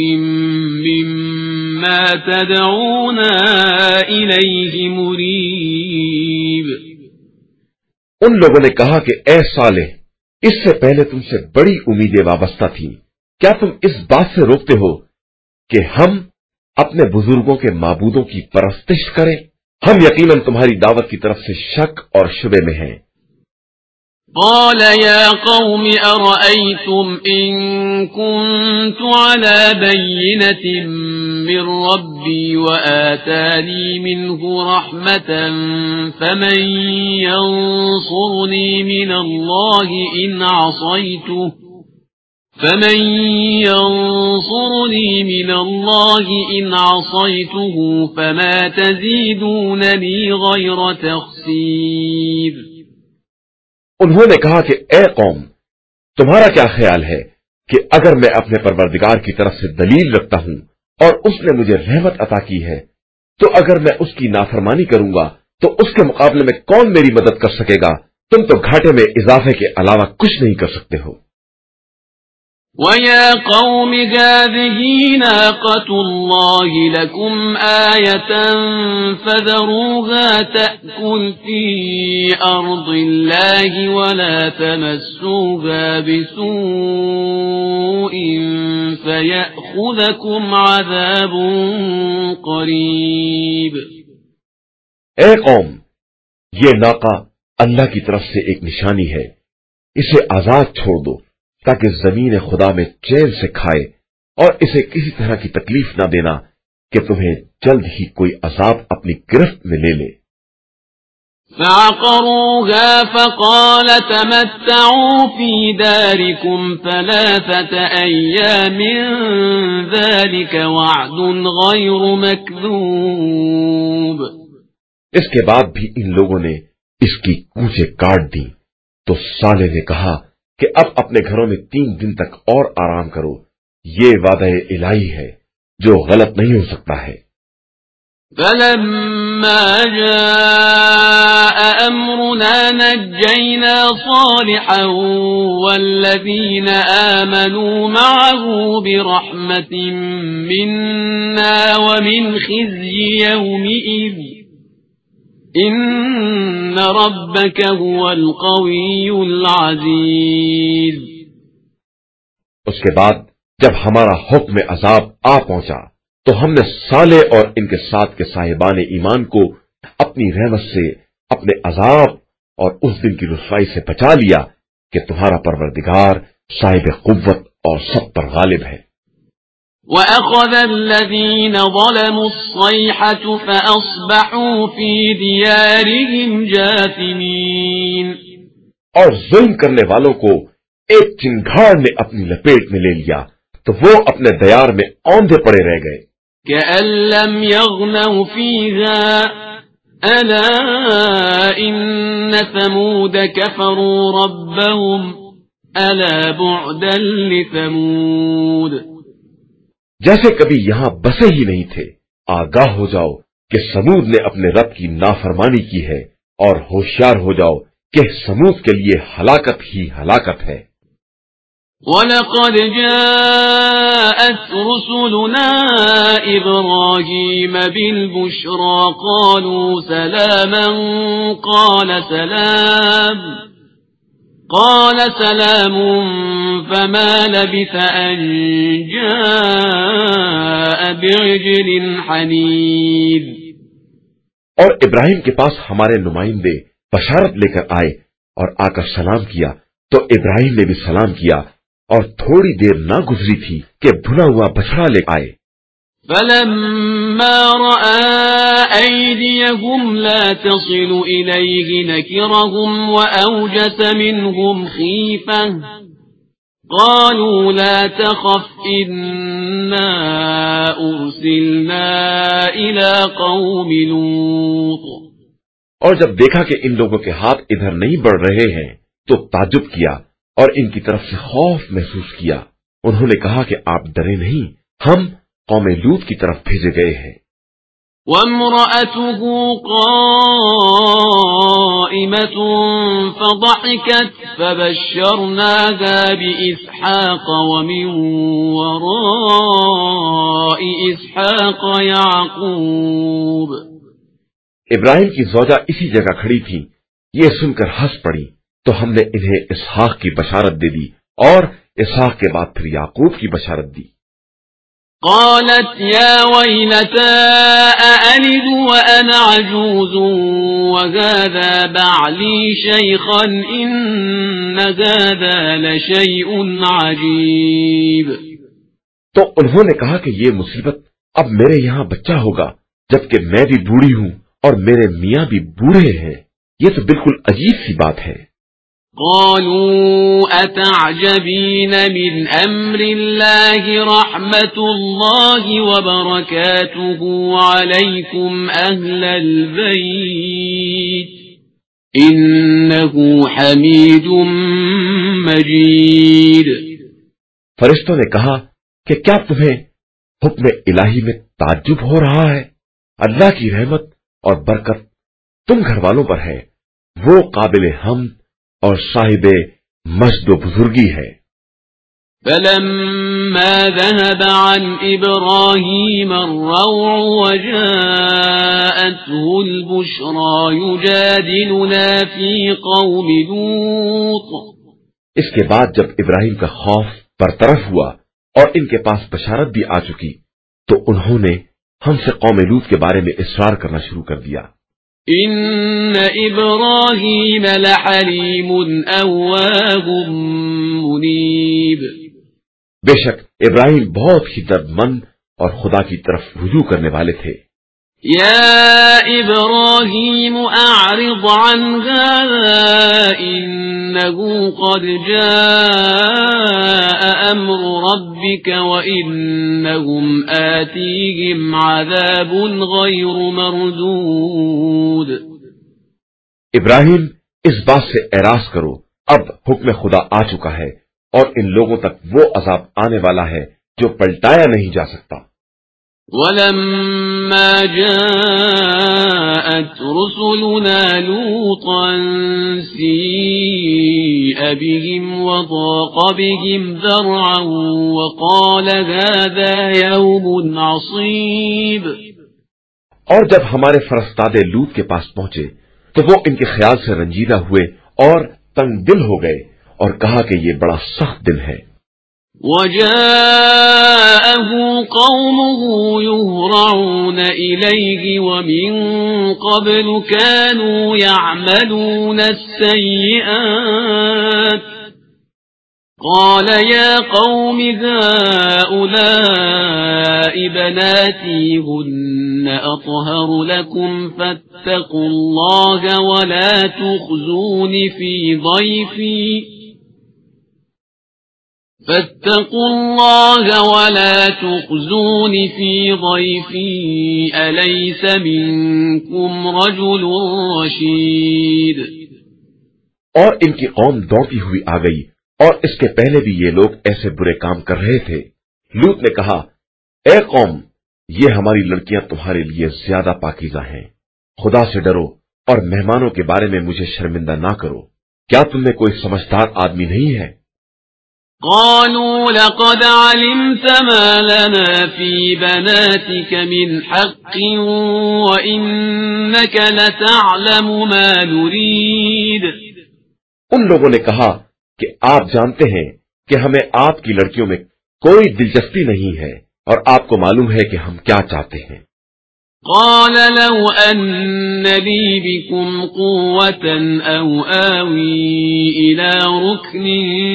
مما تدعونا إليه مريب. ان لوگوں نے کہا کہ اے صالح، اس سے پہلے تم سے بڑی امیدیں وابستہ تھیں، کیا تم اس بات سے روکتے ہو کہ ہم اپنے بزرگوں کے معبودوں کی پرستش کریں؟ ہم یقیناً تمہاری دعوت کی طرف سے شک اور شبے میں ہیں. قال يا قوم أرأيتم إن كنت على بينة من ربي وآتاني منه رحمة فمن ينصرني من الله إن عصيته فمن ينصرني من الله إن عصيته فما تزيدونني غير تخسير. انہوں نے کہا کہ اے قوم، تمہارا کیا خیال ہے کہ اگر میں اپنے پروردگار کی طرف سے دلیل رکھتا ہوں اور اس نے مجھے رحمت عطا کی ہے تو اگر میں اس کی نافرمانی کروں گا تو اس کے مقابلے میں کون میری مدد کر سکے گا؟ تم تو گھاٹے میں اضافے کے علاوہ کچھ نہیں کر سکتے ہو. وَيَا قَوْمِ هَٰذِهِ نَاقَةُ اللَّهِ لَكُمْ آيَةً فَذَرُوهَا تَأْكُلْ فِي أَرْضِ اللَّهِ وَلَا تَمَسُّوهَا بِسُوءٍ فَيَأْخُذَكُمْ عَذَابٌ قَرِيبٌ. اے قوم، یہ ناقہ اللہ کی طرف سے ایک نشانی ہے، اسے آزاد چھوڑ دو تاکہ زمین خدا میں چین سے کھائے اور اسے کسی طرح کی تکلیف نہ دینا کہ تمہیں جلد ہی کوئی عذاب اپنی گرفت میں لے لے۔ فعقروها فقال تمتعوا في داركم ثلاثة أيام ذلك وعد غير مكذوب۔ اس کے بعد بھی ان لوگوں نے اس کی کوچیں کاٹ دی تو صالح نے کہا کہ اب اپنے گھروں میں تین دن تک اور آرام کرو، یہ وعدہ الہی ہے جو غلط نہیں ہو سکتا ہے۔ فلما جاء أمرنا نجينا صالحا والذين آمنوا معه برحمة منا ومن خزي يومئذ إن ربك هو القوي العزيز۔ اس کے بعد جب ہمارا حکم عذاب آ پہنچا تو ہم نے صالح اور ان کے ساتھ کے صاحبان ایمان کو اپنی رحمت سے اپنے عذاب اور اس دن کی رسوائی سے بچا لیا کہ تمہارا پروردگار صاحب قوت اور سب پر غالب ہے۔ وَأَخَذَ الَّذِينَ ظَلَمُوا الصَّيْحَةُ فَأَصْبَحُوا فِي دِيَارِهِمْ جَاثِمِينَ۔ اور ظلم کرنے والوں کو ایک چنگھاڑ نے اپنی لپیٹ میں لے لیا تو وہ اپنے دیار میں اوندھے پڑے رہ گئے۔ كَأَن لَّمْ يَغْنَوْا فِيهَا أَلَا إِنَّ ثَمُودَ كَفَرُوا رَبَّهُمْ أَلَا بُعْدًا لِثَمُودَ۔ جیسے کبھی یہاں بسے ہی نہیں تھے، آگاہ ہو جاؤ کہ سمود نے اپنے رب کی نافرمانی کی ہے، اور ہوشیار ہو جاؤ کہ سمود کے لیے ہلاکت ہی ہلاکت ہے۔ وَلَقَدْ جَاءَتْ رُسُلُنَا إِبْرَاهِيمَ بِالْبُشْرَى قَالُوا سَلَامًا قَالَ سَلَامٌ قَالَ سَلَامٌ فَمَا لَبِثَ أَن جَاءَ بِعِجْلٍ حَنِيذٍ۔ اور ابراہیم کے پاس ہمارے نمائندے بشارت لے کر آئے اور آ کر سلام کیا تو ابراہیم نے بھی سلام کیا، اور تھوڑی دیر نہ گزری تھی کہ بھنا ہوا بچڑا لے آئے۔ فَلَمَّا رَأَى أَيْدِيَهُمْ لَا تَصِلُ إِلَيْهِ نَكِرَهُمْ وَأَوْجَسَ مِنْهُمْ خِيفَةً قَالُوا لَا تَخَفْ إِنَّا أُرْسِلْنَا إِلَى قَوْمِ لُوطٍ۔ اور جب دیکھا کہ ان لوگوں کے ہاتھ ادھر نہیں بڑھ رہے ہیں تو تعجب کیا اور ان کی طرف سے خوف محسوس کیا۔ انہوں نے کہا کہ آپ ڈرے نہیں، ہم قوم لوط کی طرف بھیجے گئے ہیں۔ وَامْرَأَتُهُ قَائِمَةٌ فَضَحِكَتْ فَبَشَّرْنَاهَا بِإِسْحَاقَ وَمِن وَرَاءِ إِسْحَاقَ يَعْقُوبَ۔ ابراہیم کی زوجہ اسی جگہ کھڑی تھی، یہ سن کر ہنس پڑی تو ہم نے انہیں اسحاق کی بشارت دے دی اور اسحاق کے بعد پھر یعقوب کی بشارت دی۔ قالت يا ويلتى أألد وأنا عجوز وهذا بعلي شيخا إن هذا لشيء عجيب۔ تو انہوں نے کہا کہ یہ مصیبت اب میرے یہاں بچہ ہوگا جبکہ میں بھی بوڑھی ہوں اور میرے میاں بھی بوڑھے ہیں، یہ تو بالکل عجیب سی بات ہے۔ قالوا أتعجبين من أمر الله رحمة الله وبركاته عليكم أهل البيت إنه حميد مجيد۔ فرشتوں نے کہا کہ کیا تمہیں حکم الہی میں تعجب ہو رہا ہے؟ اللہ کی رحمت اور برکت تم گھر والوں پر ہے، وہ قابل حمد اور صاحب مجد و بزرگی ہے۔ فلما ذهب عن إبراهيم الروع وجاءته البشرى يجادلنا في قوم لوط۔ اس کے بعد جب ابراہیم کا خوف برطرف ہوا اور ان کے پاس بشارت بھی آ چکی تو انہوں نے ہم سے قوم لوط کے بارے میں اصرار کرنا شروع کر دیا۔ ان ابراہیم لحلیم اواب منیب۔ بے شک ابراہیم بہت ہی درد مند اور خدا کی طرف رجوع کرنے والے تھے۔ يا إبراهيم أعرض عن هذا إنه قد جاء أمر ربك وإنهم آتيهم عذاب غير مردود۔ ابراہیم اس بات سے اعراض کرو، اب حکم خدا آ چکا ہے اور ان لوگوں تک وہ عذاب آنے والا ہے جو پلٹایا نہیں جا سکتا۔ وَلَمَّا جَاءَتْ رُسُلُنَا لُوطًا سِيءَ بِهِمْ وَضَاقَ بِهِمْ ذَرْعًا وَقَالَ هَذَا يَوْمٌ عَصِيبٌ۔ اور جب ہمارے فرستادے لوط کے پاس پہنچے تو وہ ان کے خیال سے رنجیدہ ہوئے اور تنگ دل ہو گئے اور کہا کہ یہ بڑا سخت دن ہے۔ وَجَاءَهُ قَوْمُهُ يُهْرَعُونَ إِلَيْهِ وَمِن قَبْلُ كَانُوا يَعْمَلُونَ السَّيِّئَاتِ قَالَ يَا قَوْمِ هَؤُلَاءِ بَنَاتِي هُنَّ أَطْهَرُ لَكُمْ فَاتَّقُوا اللَّهَ وَلَا تُخْزُونِ فِي ضَيْفِي فَاتَّقُوا اللَّهَ وَلَا تُخْزُونِ فِي ضَيْفِي أَلَيْسَ مِنكُمْ رَجُلٌ رَشِيدٌ۔ اور ان کی قوم دوڑتی ہوئی آ گئی اور اس کے پہلے بھی یہ لوگ ایسے برے کام کر رہے تھے۔ لوط نے کہا، اے قوم، یہ ہماری لڑکیاں تمہارے لیے زیادہ پاکیزہ ہیں، خدا سے ڈرو اور مہمانوں کے بارے میں مجھے شرمندہ نہ کرو، کیا تم میں کوئی سمجھدار آدمی نہیں ہے؟ قالوا لقد علمت ما لنا في بناتك من حق وإنك لتعلم ما نريد۔ ان لوگوں نے کہا کہ آپ جانتے ہیں کہ ہمیں آپ کی لڑکیوں میں کوئی دلچسپی نہیں ہے اور آپ کو معلوم ہے کہ ہم کیا چاہتے ہیں۔ قال لو أن لي بكم قوة أو آوي إلى ركن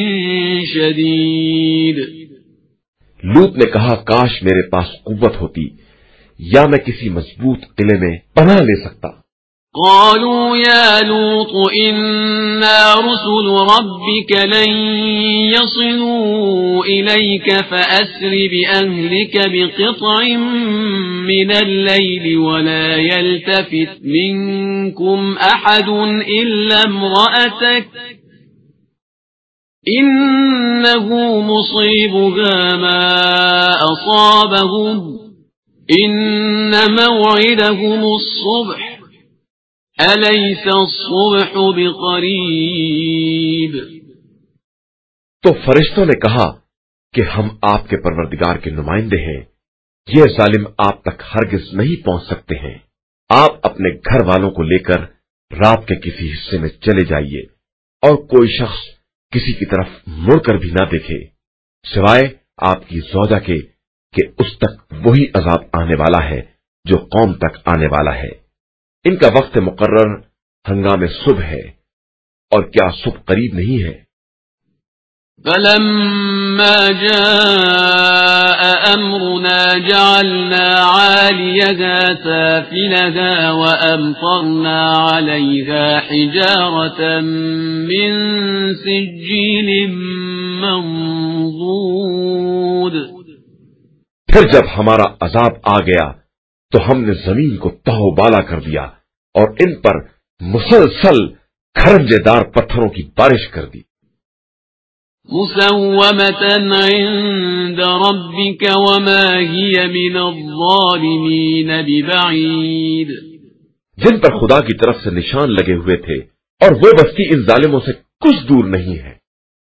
شديد۔ لوط نے کہا، کاش میرے پاس قوت ہوتی یا میں کسی مضبوط قلعے میں پناہ لے سکتا۔ قالوا يا لوط إنا رسل ربك لن يصلوا إليك فأسر بأهلك بقطع من الليل ولا يلتفت منكم أحد إلا امرأتك إنه مصيبها ما أصابهم إن موعدهم الصبح أَلَيْسَ الصُّبْحُ بِقَرِيبٍ۔ تو فرشتوں نے کہا کہ ہم آپ کے پروردگار کے نمائندے ہیں، یہ ظالم آپ تک ہرگز نہیں پہنچ سکتے ہیں، آپ اپنے گھر والوں کو لے کر رات کے کسی حصے میں چلے جائیے اور کوئی شخص کسی کی طرف مڑ کر بھی نہ دیکھے سوائے آپ کی زوجہ کے کہ اس تک وہی عذاب آنے والا ہے جو قوم تک آنے والا ہے۔ ان کا وقت مقرر ہنگام صبح ہے اور کیا صبح قریب نہیں ہے؟ فلما جاء أمرنا جعلنا عاليها سافلها وأمطرنا عليها حجارة من سجيل منضود۔ پھر جب ہمارا عذاب آ گیا تو ہم نے زمین کو تہو بالا کر دیا اور ان پر مسلسل کھرنجے دار پتھروں کی بارش کر دی۔ مسومة عند ربك وما هي من الظالمين ببعيد۔ جن پر خدا کی طرف سے نشان لگے ہوئے تھے اور وہ بستی ان ظالموں سے کچھ دور نہیں ہے۔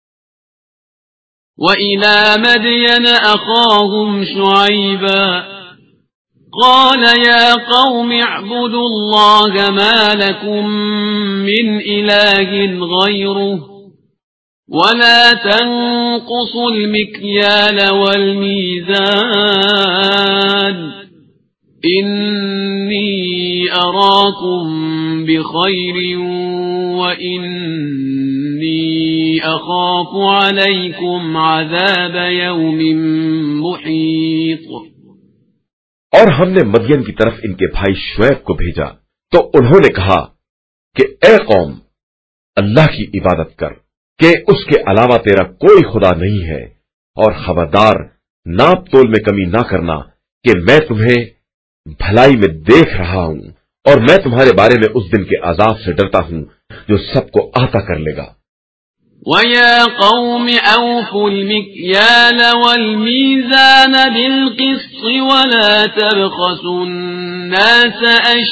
وَإِلَى مَدْيَنَ أَخَاهُمْ شُعَيْبًا قال يا قوم اعبدوا الله ما لكم من إله غيره ولا تنقصوا المكيال والميزان إني أراكم بخير وإني أخاف عليكم عذاب يوم محيط۔ اور ہم نے مدین کی طرف ان کے بھائی شعیب کو بھیجا تو انہوں نے کہا کہ اے قوم، اللہ کی عبادت کر کہ اس کے علاوہ تیرا کوئی خدا نہیں ہے، اور خبردار ناپ تول میں کمی نہ کرنا کہ میں تمہیں بھلائی میں دیکھ رہا ہوں، اور میں تمہارے بارے میں اس دن کے عذاب سے ڈرتا ہوں جو سب کو احاطہ کر لے گا۔ وَيَا قَوْمِ أَوْفُوا الْمِكْيَالَ وَالْمِيزَانَ بِالْقِسْطِ وَلَا تَبْخَسُوا النَّاسَ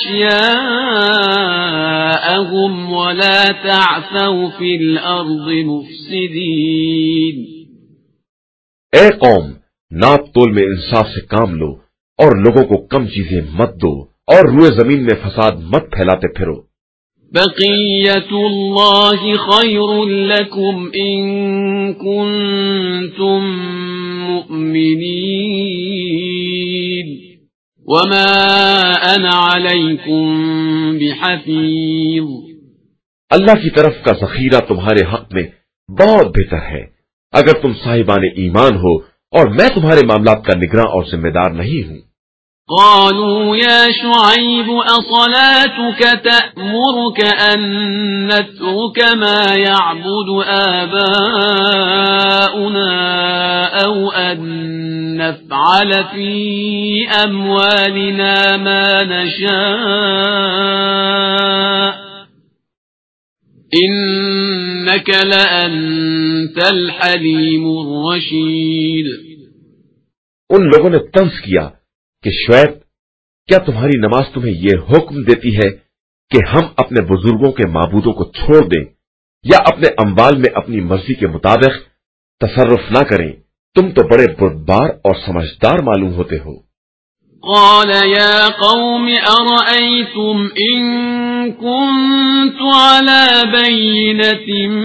أَشْيَاءَهُمْ وَلَا تَعْثَوْا فِي الْأَرْضِ مُفْسِدِينَ۔ اے قوم، ناپ تول میں انصاف سے کام لو اور لوگوں کو کم چیزیں مت دو اور روئے زمین میں فساد مت پھیلاتے پھرو۔ بقية الله خير لكم إن كنتم مؤمنين وما أنا عليكم بحفيظ۔ اللہ کی طرف کا ذخیرہ تمہارے حق میں بہت بہتر ہے اگر تم صاحبان ایمان ہو، اور میں تمہارے معاملات کا نگراں اور ذمہ دار نہیں ہوں۔ قالوا يا شعيب أصلاتك تأمرك أن نترك ما يعبد آباؤنا أو أن نفعل في أموالنا ما نشاء إنك لأنت الحليم الرشيد۔ ان لوگوں نے طنز کیا کہ شعیب، کیا تمہاری نماز تمہیں یہ حکم دیتی ہے کہ ہم اپنے بزرگوں کے معبودوں کو چھوڑ دیں یا اپنے اموال میں اپنی مرضی کے مطابق تصرف نہ کریں؟ تم تو بڑے بردبار اور سمجھدار معلوم ہوتے ہو۔ قال يا قوم أرأيتم إن كنت على بينة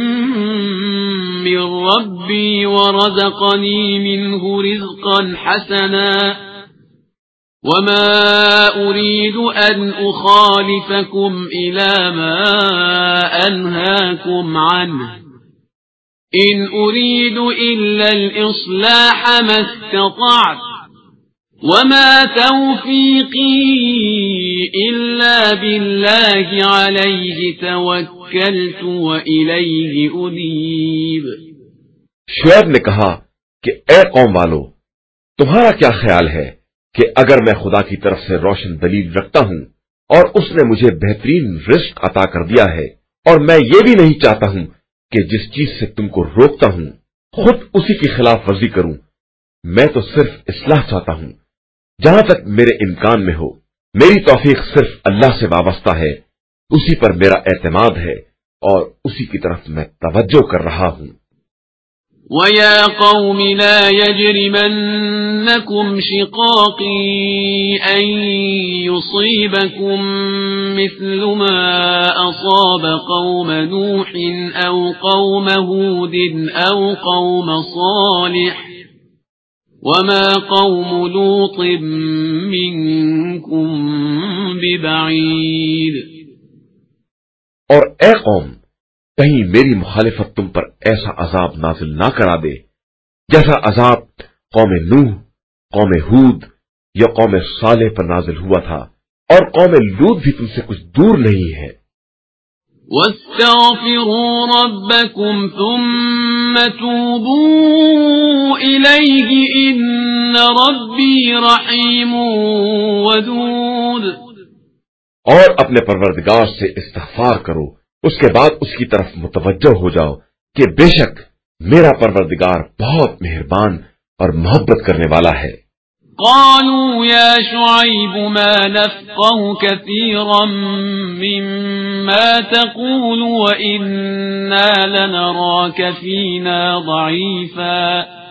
من ربي ورزقني منه رزقا حسنا وما أريد أن أخالفكم إلى ما أنهاكم عنه إن أريد إلا الإصلاح ما استطعت وما توفيقي إلا بالله عليه توكلت وإليه أنيب۔ شعیب نے کہا کہ اے قوم والو، تمہارا کیا خیال ہے کہ اگر میں خدا کی طرف سے روشن دلیل رکھتا ہوں اور اس نے مجھے بہترین رزق عطا کر دیا ہے، اور میں یہ بھی نہیں چاہتا ہوں کہ جس چیز سے تم کو روکتا ہوں خود اسی کی خلاف ورزی کروں، میں تو صرف اصلاح چاہتا ہوں جہاں تک میرے امکان میں ہو۔ میری توفیق صرف اللہ سے وابستہ ہے، اسی پر میرا اعتماد ہے اور اسی کی طرف میں توجہ کر رہا ہوں۔ وَيَا قَوْمِ لَا يَجْرِمَنَّكُمْ شِقَاقِي أَن يُصِيبَكُم مِّثْلُ مَا أَصَابَ قَوْمَ نُوحٍ أَوْ قَوْمَ هُودٍ أَوْ قَوْمَ صَالِحٍ وَمَا قَوْمُ لُوطٍ مِّنكُم بِبَعِيدٍ۔ اور اے قوم، کہیں میری مخالفت تم پر ایسا عذاب نازل نہ کرا دے جیسا عذاب قوم نوح، قوم ہود یا قوم صالح پر نازل ہوا تھا، اور قوم لوط بھی تم سے کچھ دور نہیں ہے۔ وَاسْتَغْفِرُوا رَبَّكُمْ ثُمَّ تُوبُوا إِلَيْهِ إِنَّ رَبِّي رَحِيمٌ وَدُودٌ۔ اور اپنے پروردگار سے استغفار کرو، اس کے بعد اس کی طرف متوجہ ہو جاؤ کہ بے شک میرا پروردگار بہت مہربان اور محبت کرنے والا ہے۔ قالوا يا شعيب ما نفقه كثيرا مما تقول وإنا لنراك فينا ضعيفا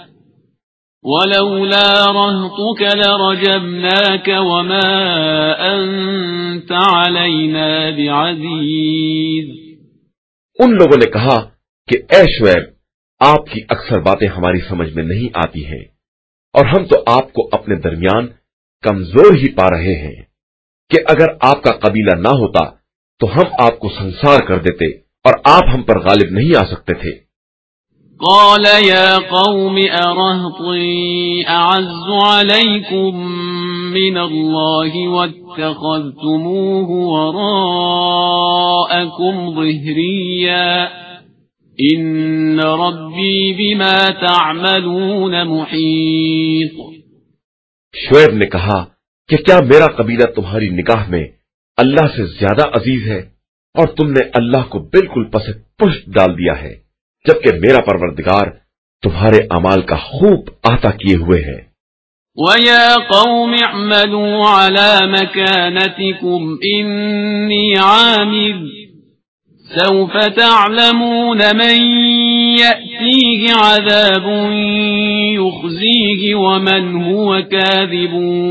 ولولا رهطك لرجمناك وما أنت علينا بعزيز۔ ان لوگوں نے کہا کہ اے شعیب، آپ کی اکثر باتیں ہماری سمجھ میں نہیں آتی ہیں، اور ہم تو آپ کو اپنے درمیان کمزور ہی پا رہے ہیں کہ اگر آپ کا قبیلہ نہ ہوتا تو ہم آپ کو سنسار کر دیتے اور آپ ہم پر غالب نہیں آ سکتے تھے۔ قال يا قوم أرهطي أعز عليكم من الله واتخذتموه وراءكم ظهريا إن ربي بما تعملون محيط۔ شعیب نے کہا کہ کیا میرا قبیلہ تمہاری نگاہ میں اللہ سے زیادہ عزیز ہے، اور تم نے اللہ کو بالکل پس پشت ڈال دیا ہے، جبکہ میرا پروردگار تمہارے اعمال کا خوب احاطہ کیے ہوئے ہے۔ وَيَا قَوْمِ اعْمَلُوا عَلَى مَكَانَتِكُمْ إِنِّي عَامِلٌ سَوْفَ تَعْلَمُونَ مَن يَأْتِيهِ عَذَابٌ يُخْزِيهِ وَمَنْ هُوَ كَاذِبٌ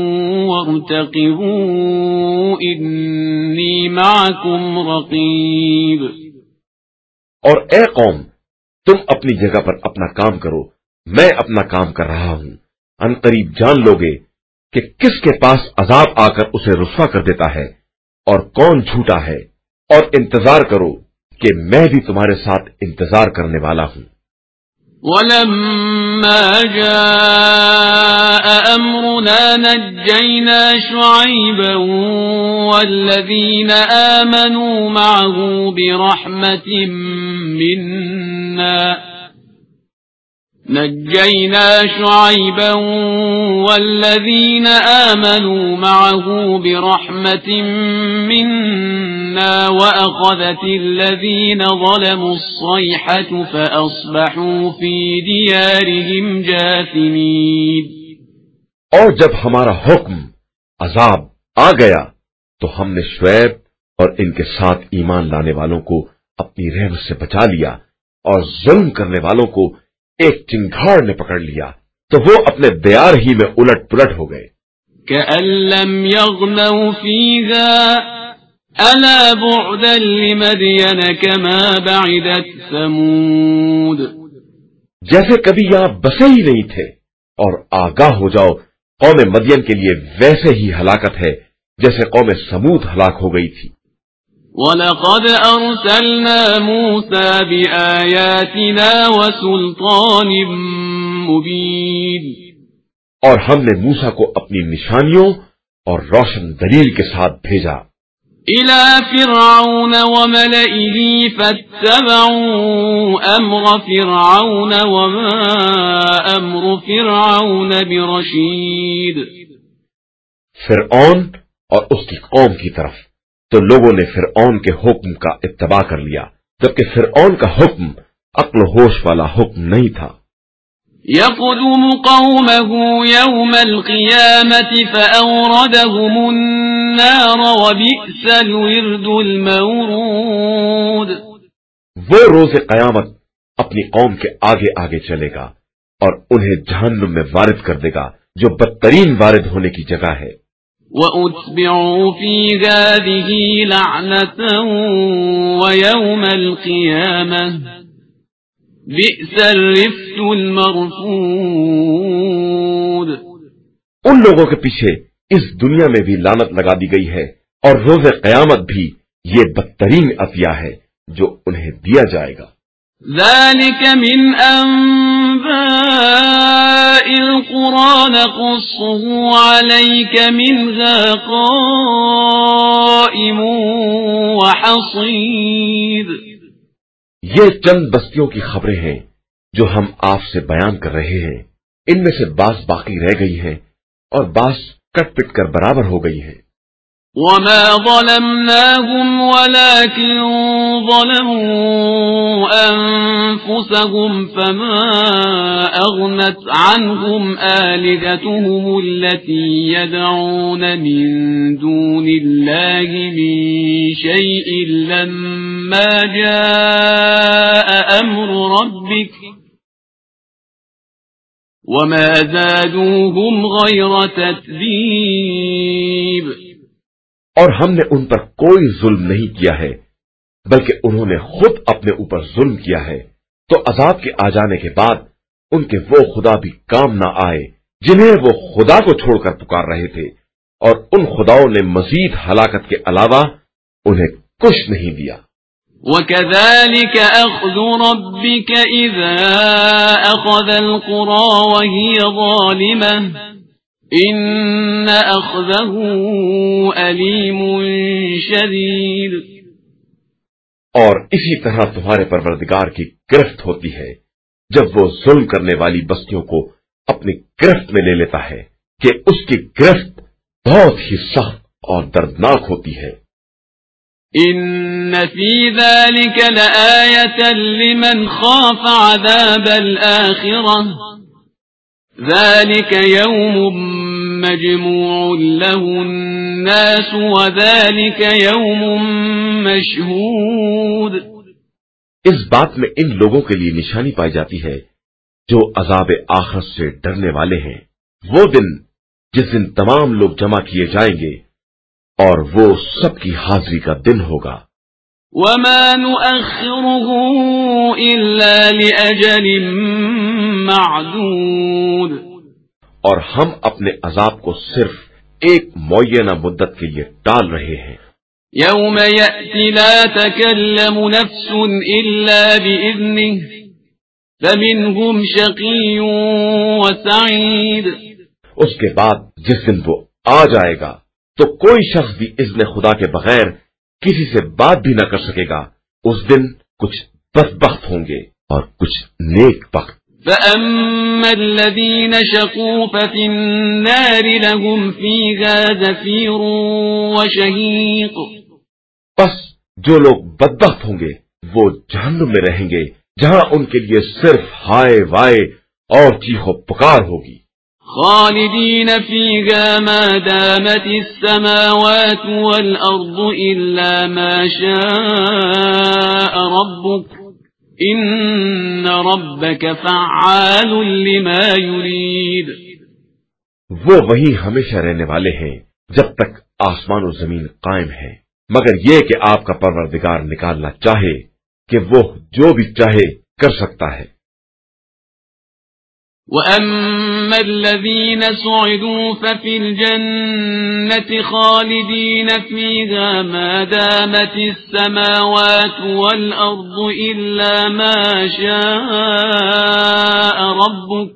وَارْتَقِبُوا إِنِّي مَعَكُمْ رَقِيبٌ۔ اور اے قوم، تم اپنی جگہ پر اپنا کام کرو، میں اپنا کام کر رہا ہوں۔ ان قریب جان لوگے کہ کس کے پاس عذاب آ کر اسے رسوا کر دیتا ہے اور کون جھوٹا ہے، اور انتظار کرو کہ میں بھی تمہارے ساتھ انتظار کرنے والا ہوں۔ وَلَمَّا جَاءَ أَمْرُنَا نَجَّيْنَا شُعَيْبًا وَالَّذِينَ آمَنُوا مَعَهُ بِرَحْمَةٍ مِنَّا نجينا شعيبا والذين آمنوا معه برحمة منا وأخذت الذين ظلموا الصيحة فأصبحوا في ديارهم جاثمين۔ اور جب ہمارا حکم عذاب آ گیا تو ہم نے شعیب اور ان کے ساتھ ایمان لانے والوں کو اپنی رحمت سے بچا لیا، اور ظلم کرنے والوں کو ایک چنگھاڑ نے پکڑ لیا تو وہ اپنے دیار ہی میں الٹ پلٹ ہو گئے۔ كَأَن لَّمْ يَغْنَوْا فِيهَا أَلَا بُعْدًا لِّمَدْيَنَ كَمَا بَعِدَتْ ثَمُودُ۔ جیسے کبھی یہاں بسے ہی نہیں تھے، اور آگاہ ہو جاؤ قوم مدین کے لیے ویسے ہی ہلاکت ہے جیسے قوم سمود ہلاک ہو گئی تھی۔ وَلَقَدْ أَرْسَلْنَا مُوسَى بِآيَاتِنَا وَسُلْطَانٍ مُبِينٍ۔ اور ہم نے موسیٰ کو اپنی نشانیوں اور روشن دلیل کے ساتھ بھیجا إِلَى فِرْعَوْنَ وَمَلَئِهِ فَاتَّبَعُوا أَمْرَ فِرْعَوْنَ وَمَا أَمْرُ فِرْعَوْنَ بِرَشِيدٍ۔ فرعون اور اس کی قوم کی طرف تو لوگوں نے فرعون کے حکم کا اتباع کر لیا، جبکہ فرعون کا حکم عقل و ہوش والا حکم نہیں تھا۔ يَقْدُمُ قَوْمَهُ يَوْمَ الْقِيَامَةِ فَأَوْرَدَهُمُ النَّارَ وَبِئْسَ الْوِرْدُ الْمَوْرُودُ۔ وہ روز قیامت اپنی قوم کے آگے آگے چلے گا اور انہیں جہنم میں وارد کر دے گا، جو بدترین وارد ہونے کی جگہ ہے۔ وَأُتْبِعُوا فِي هَٰذِهِ لَعْنَةً وَيَوْمَ الْقِيَامَةِ بِئْسَ الرِّفْدُ الْمَرْفُودُ۔ ان لوگوں کے پیچھے اس دنیا میں بھی لعنت لگا دی گئی ہے، اور روز قیامت بھی یہ بدترین عطیہ ہے جو انہیں دیا جائے گا۔ ذَلِكَ مِنْ أَنبَاءِ الْقُرَىٰ نَقُصُّهُ عَلَيْكَ مِنْهَا قَائِمٌ وَحَصِيدٌ۔ یہ چند بستیوں کی خبریں ہیں جو ہم آپ سے بیان کر رہے ہیں، ان میں سے بعض باقی رہ گئی ہیں اور بعض کٹ پٹ کر برابر ہو گئی ہیں۔ وَمَا ظَلَمْنَاهُمْ وَلَٰكِن ظَلَمُوا أَنفُسَهُمْ فَمَا أَغْنَتْ عَنْهُمْ آلِهَتُهُمُ الَّتِي يَدْعُونَ مِن دُونِ اللَّهِ مِن شَيْءٍ لَّمَّا جَاءَ أَمْرُ رَبِّكَ وَمَا زَادُوهُمْ غَيْرَ تَتْبِيبٍ۔ اور ہم نے ان پر کوئی ظلم نہیں کیا ہے، بلکہ انہوں نے خود اپنے اوپر ظلم کیا ہے، تو عذاب کے آ جانے کے بعد ان کے وہ خدا بھی کام نہ آئے جنہیں وہ خدا کو چھوڑ کر پکار رہے تھے، اور ان خداؤں نے مزید ہلاکت کے علاوہ انہیں کچھ نہیں دیا۔ وَكَذَلِكَ أَخْذُ رَبِّكَ إِذَا أَخَذَ الْقُرَىٰ وَهِيَ ظَالِمَةٌ إن أخذه أليم شديد. اور اسی طرح تمہارے پروردگار کی گرفت ہوتی ہے جب وہ ظلم کرنے والی بستیوں کو اپنی گرفت میں لے لیتا ہے کہ اس کی گرفت بہت ہی سخت اور دردناک ہوتی ہے. إن في ذلك لآية لمن خاف عذاب الآخرة ذلك يوم مجموع له الناس وذلك يوم مشهود. اس بات میں ان لوگوں کے لیے نشانی پائی جاتی ہے جو عذاب آخرت سے ڈرنے والے ہیں. وہ دن جس دن تمام لوگ جمع کیے جائیں گے اور وہ سب کی حاضری کا دن ہوگا. وما نؤخره إلا لأجل معدود. اور ہم اپنے عذاب کو صرف ایک معینہ مدت کے لیے ٹال رہے ہیں. يوم يأتي لا تكلم نفس إلا بإذنه فمنهم شقي وسعيد. اس کے بعد جس دن وہ آ جائے گا تو کوئی شخص بھی اذن خدا کے بغیر کسی سے بات بھی نہ کر سکے گا. اس دن کچھ بدبخت ہوں گے اور کچھ نیک بخت. فأما الذين شقوا ففي النار لهم فيها زفير وشهيق. پس جو لوگ بدبخت ہوں گے وہ جہنم میں رہیں گے جہاں ان کے لیے صرف ہائے وائے اور چیخو پکار ہوگی. خالدين فيها ما دامت السماوات والأرض إلا ما شاء ربك إن ربك فعال لما يريد. وہ وہیں ہمیشہ رہنے والے ہیں جب تک آسمان و زمین قائم ہے مگر یہ کہ آپ کا پروردگار نکالنا چاہے کہ وہ جو بھی چاہے کر سکتا ہے. وَأَمَّا الَّذِينَ سُعِدُوا فَفِي الْجَنَّةِ خَالِدِينَ فِيهَا مَا دَامَتِ السَّمَاوَاتُ وَالْأَرْضُ إِلَّا مَا شَاءَ رَبُّكَ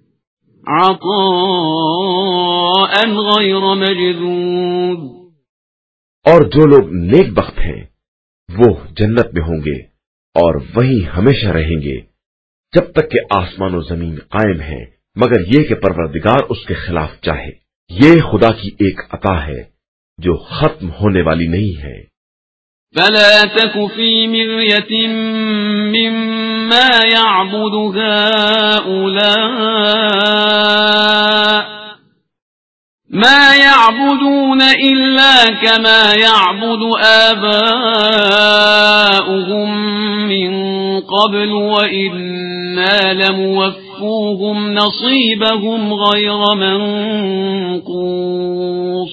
عَطَاءً غَيْرَ مَجْذُوذٍ. اور جو لوگ نیک بخت ہیں وہ جنت میں ہوں گے اور وہیں ہمیشہ رہیں گے جب تک کہ آسمان و زمین قائم ہے مگر یہ کہ پروردگار اس کے خلاف چاہے. یہ خدا کی ایک عطا ہے جو ختم ہونے والی نہیں ہے. فلا تك في مرية مما يعبد هؤلاء ما يعبدون إلا كما يعبد آباؤهم من قبل وإنا لموفوهم نصيبهم غير منقوص.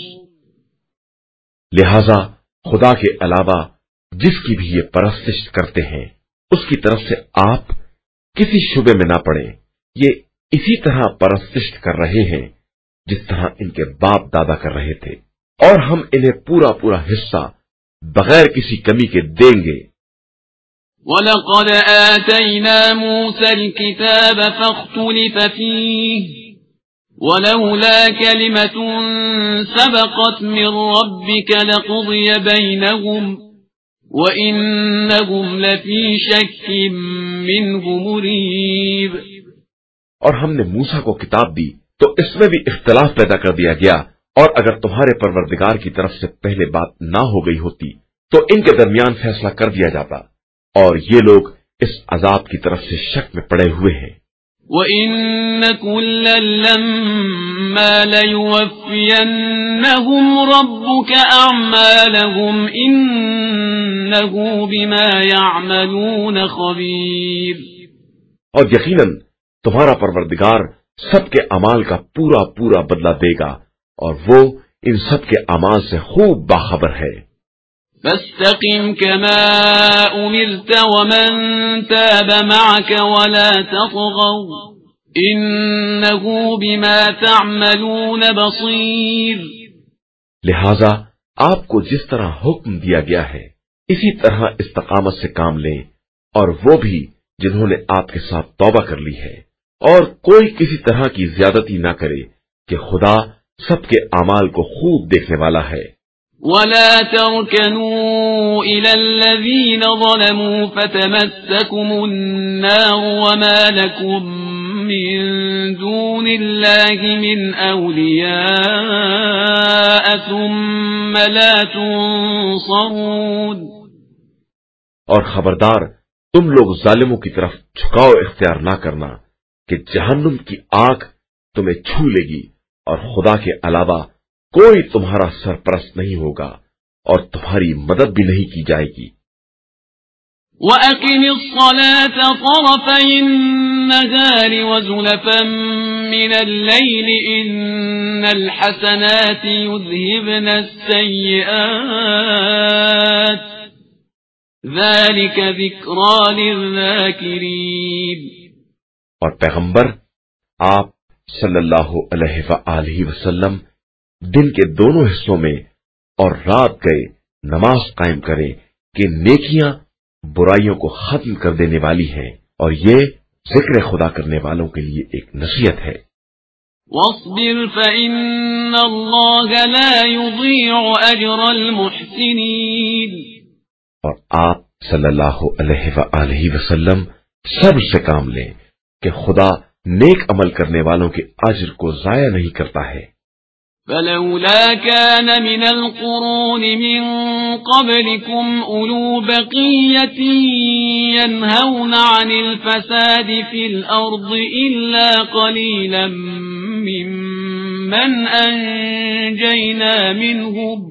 لہذا خدا کے علاوہ جس کی بھی یہ پرستش کرتے ہیں اس کی طرف سے آپ کسی شبے میں نہ پڑیں. یہ اسی طرح پرستش کر رہے ہیں جس طرح ان کے باپ دادا کر رہے تھے اور ہم انہیں پورا پورا حصہ بغیر کسی کمی کے دیں گے. وَلَقَدْ آتَيْنَا مُوسَى الْكِتَابَ فَاخْتُلِفَ فِيهِ وَلَوْلَا كَلِمَةٌ سَبَقَتْ مِنْ رَبِّكَ لَقُضِيَ بَيْنَهُمْ وَإِنَّهُمْ لَفِي شَكٍّ مِّنْهُ مُرِيبٍ. اور ہم نے موسیٰ کو کتاب دی تو اس میں بھی اختلاف پیدا کر دیا گیا اور اگر تمہارے پروردگار کی طرف سے پہلے بات نہ ہو گئی ہوتی تو ان کے درمیان فیصلہ کر دیا جاتا اور یہ لوگ اس عذاب کی طرف سے شک میں پڑے ہوئے ہیں. وَإِنَّ كُلًّا لَمَّا لَيُوَفِّيَنَّهُمْ رَبُّكَ أَعْمَالَهُمْ إِنَّهُ بِمَا يَعْمَلُونَ خَبِيرٌ. اور یقیناً تمہارا پروردگار سب کے اعمال کا پورا پورا بدلہ دے گا اور وہ ان سب کے اعمال سے خوب باخبر ہے. فاستقم كما أمرت ومن تاب معك ولا تطغوا إنه بما تعملون بصير. لہذا آپ کو جس طرح حکم دیا گیا ہے اسی طرح استقامت سے کام لیں اور وہ بھی جنہوں نے آپ کے ساتھ توبہ کر لی ہے اور کوئی کسی طرح کی زیادتی نہ کرے کہ خدا سب کے اعمال کو خوب دیکھنے والا ہے۔ ولا تركنوا إلى الذين ظلموا فتمسكم النار وما لكم من دون الله من أولياء ثم لا تنصرون۔ اور خبردار تم لوگ ظالموں کی طرف جھکاؤ اختیار نہ کرنا کہ جہنم کی آگ تمہیں چھو لے گی اور خدا کے علاوہ کوئی تمہارا سرپرست نہیں ہوگا اور تمہاری مدد بھی نہیں کی جائے گی۔ وَأَقِمِ الصَّلَاةَ طَرَفَيِ النَّهَارِ وَزُلَفًا مِّنَ اللَّيْلِ إِنَّ الْحَسَنَاتِ يُذْهِبْنَ السَّيِّئَاتِ ذَلِكَ ذِكْرَى لِلذَّاكِرِينَ۔ اور پیغمبر آپ صلی اللہ علیہ وآلہ وسلم دن کے دونوں حصوں میں اور رات گئے نماز قائم کریں کہ نیکیاں برائیوں کو ختم کر دینے والی ہیں، اور یہ ذکر خدا کرنے والوں کے لیے ایک نصیحت ہے۔ وَاصْبِرْ فَإِنَّ اللَّهَ لَا يُضِيعُ أَجْرَ الْمُحْسِنِينَ۔ اور آپ صلی اللہ علیہ وآلہ وسلم صبر سے کام لیں کہ خدا نیک عمل کرنے والوں کے اجر کو ضائع نہیں کرتا ہے۔ فلولا كان من القرون من قبلكم أولو بقية ينهون عن الفساد في الأرض إلا قليلا ممن أنجينا منهم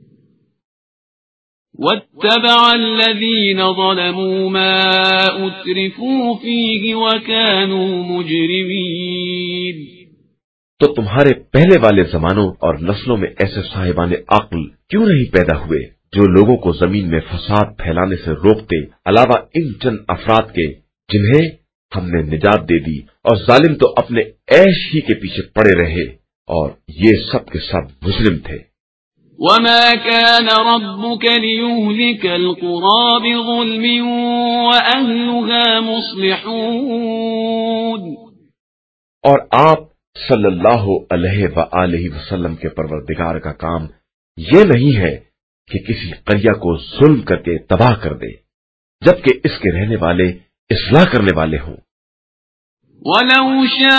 واتبع الذين ظلموا ما أترفوا فيه وكانوا مجرمين۔ تو تمہارے پہلے والے زمانوں اور نسلوں میں ایسے صاحبان عقل کیوں نہیں پیدا ہوئے جو لوگوں کو زمین میں فساد پھیلانے سے روکتے، علاوہ ان چند افراد کے جنہیں ہم نے نجات دے دی، اور ظالم تو اپنے عیش ہی کے پیچھے پڑے رہے اور یہ سب کے سب مجرم تھے۔ وَمَا كَانَ رَبُّكَ لِيُهْلِكَ الْقُرَى بِظُلْمٍ وَأَهْلُهَا مُصْلِحُونَ۔ اور آپ صلی اللہ علیہ وآلہ وسلم کے پروردگار کا کام یہ نہیں ہے کہ کسی قریہ کو ظلم کر کے تباہ کر دے، جبکہ اس کے رہنے والے اصلاح کرنے والے ہوں۔ وَلَوْ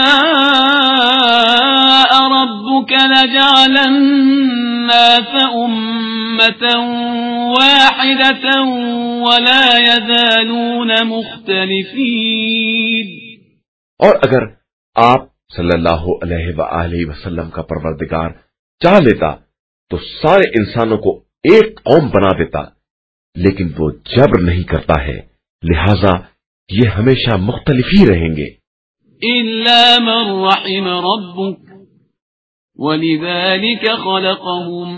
شَاءَ رَبُّكَ لَجَعَلَ النَّاسَ أُمَّةً وَاحِدَةً وَلَا يَزَالُونَ مُخْتَلِفِينَ۔ اور اگر آپ صلی اللہ علیہ وآلہ وسلم کا پروردگار چاہ لیتا تو سارے انسانوں کو ایک قوم بنا دیتا، لیکن وہ جبر نہیں کرتا ہے، لہذا یہ ہمیشہ مختلف ہی رہیں گے۔ إِلَّا مَن رَّحِمَ رَبُّكَ وَلِذَلِكَ خَلَقَهُمْ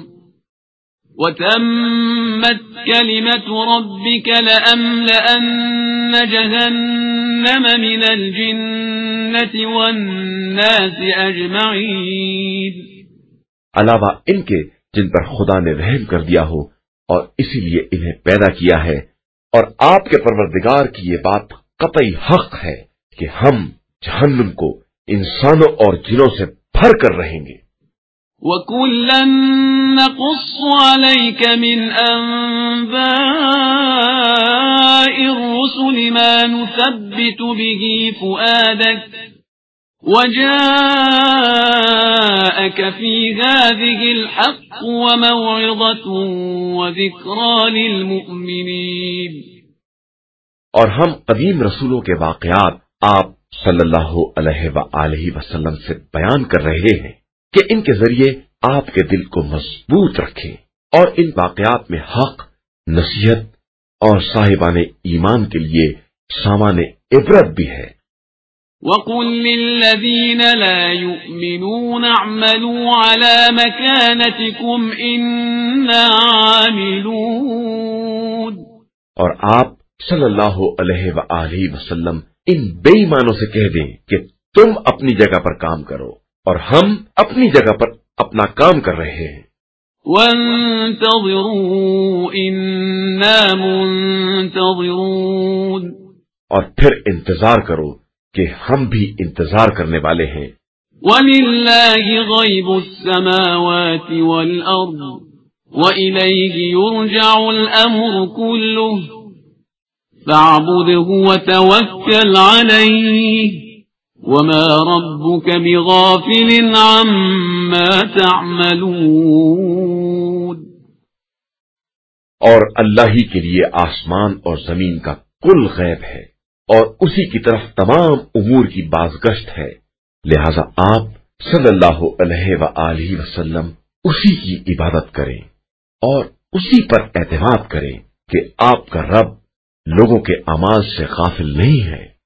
وَتَمَّتْ كَلِمَةُ رَبِّكَ لَأَمْلَأَنَّ جَهَنَّمَ مِنَ الْجِنَّةِ وَالنَّاسِ أَجْمَعِينَ۔ علاوہ ان کے جن پر خدا نے رحم کر دیا ہو اور اسی لیے انہیں پیدا کیا ہے، اور آپ کے پروردگار کی یہ بات قطعی حق ہے کہ ہم جہنم کو انسانوں اور جنوں سے بھر کر رہیں گے۔ وَكُلًّا نَّقُصُّ عَلَيْكَ مِنْ أَنبَاءِ الرُّسُلِ مَا نُثَبِّتُ بِهِ فُؤَادَكَ وَجَاءَكَ فِي هَٰذِهِ الْحَقُّ وَمَوْعِظَةٌ وَذِكْرَىٰ لِلْمُؤْمِنِينَ۔ اور ہم قدیم رسولوں کے واقعات آپ صلی اللہ علیہ وآلہ وسلم سے بیان کر رہے ہیں کہ ان کے ذریعے آپ کے دل کو مضبوط رکھیں، اور ان واقعات میں حق، نصیحت اور صاحبان ایمان کے لیے سامان عبرت بھی ہے۔ وَقُل لِّلَّذِينَ لَا يُؤْمِنُونَ اعْمَلُوا عَلَىٰ مَكَانَتِكُمْ إِنَّا عَامِلُونَ۔ اور آپ صلی اللہ علیہ وآلہ وسلم ان بے ایمانوں سے کہہ دیں کہ تم اپنی جگہ پر کام کرو اور ہم اپنی جگہ پر اپنا کام کر رہے ہیں۔ وَانتَظِرُوا إِنَّا مُنتَظِرُونَ۔ اور پھر انتظار کرو کہ ہم بھی انتظار کرنے والے ہیں۔ وَلِلَّهِ غَيْبُ السَّمَاوَاتِ وَالْأَرْضِ وَإِلَيْهِ يُرْجَعُ الْأَمْرُ كُلُّهُ فَاعْبُدْهُ وَتَوَكَّلْ عَلَيْهِ وَمَا رَبُّكَ بِغَافِلٍ عَمَّا تَعْمَلُونَ۔ اور اللہ ہی کے لیے آسمان اور زمین کا کل غیب ہے اور اسی کی طرف تمام امور کی بازگشت ہے، لہذا آپ صلی اللہ علیہ وآلہ وسلم اسی کی عبادت کریں اور اسی پر اعتماد کریں کہ آپ کا رب لوگوں کے اعمال سے غافل نہیں ہے۔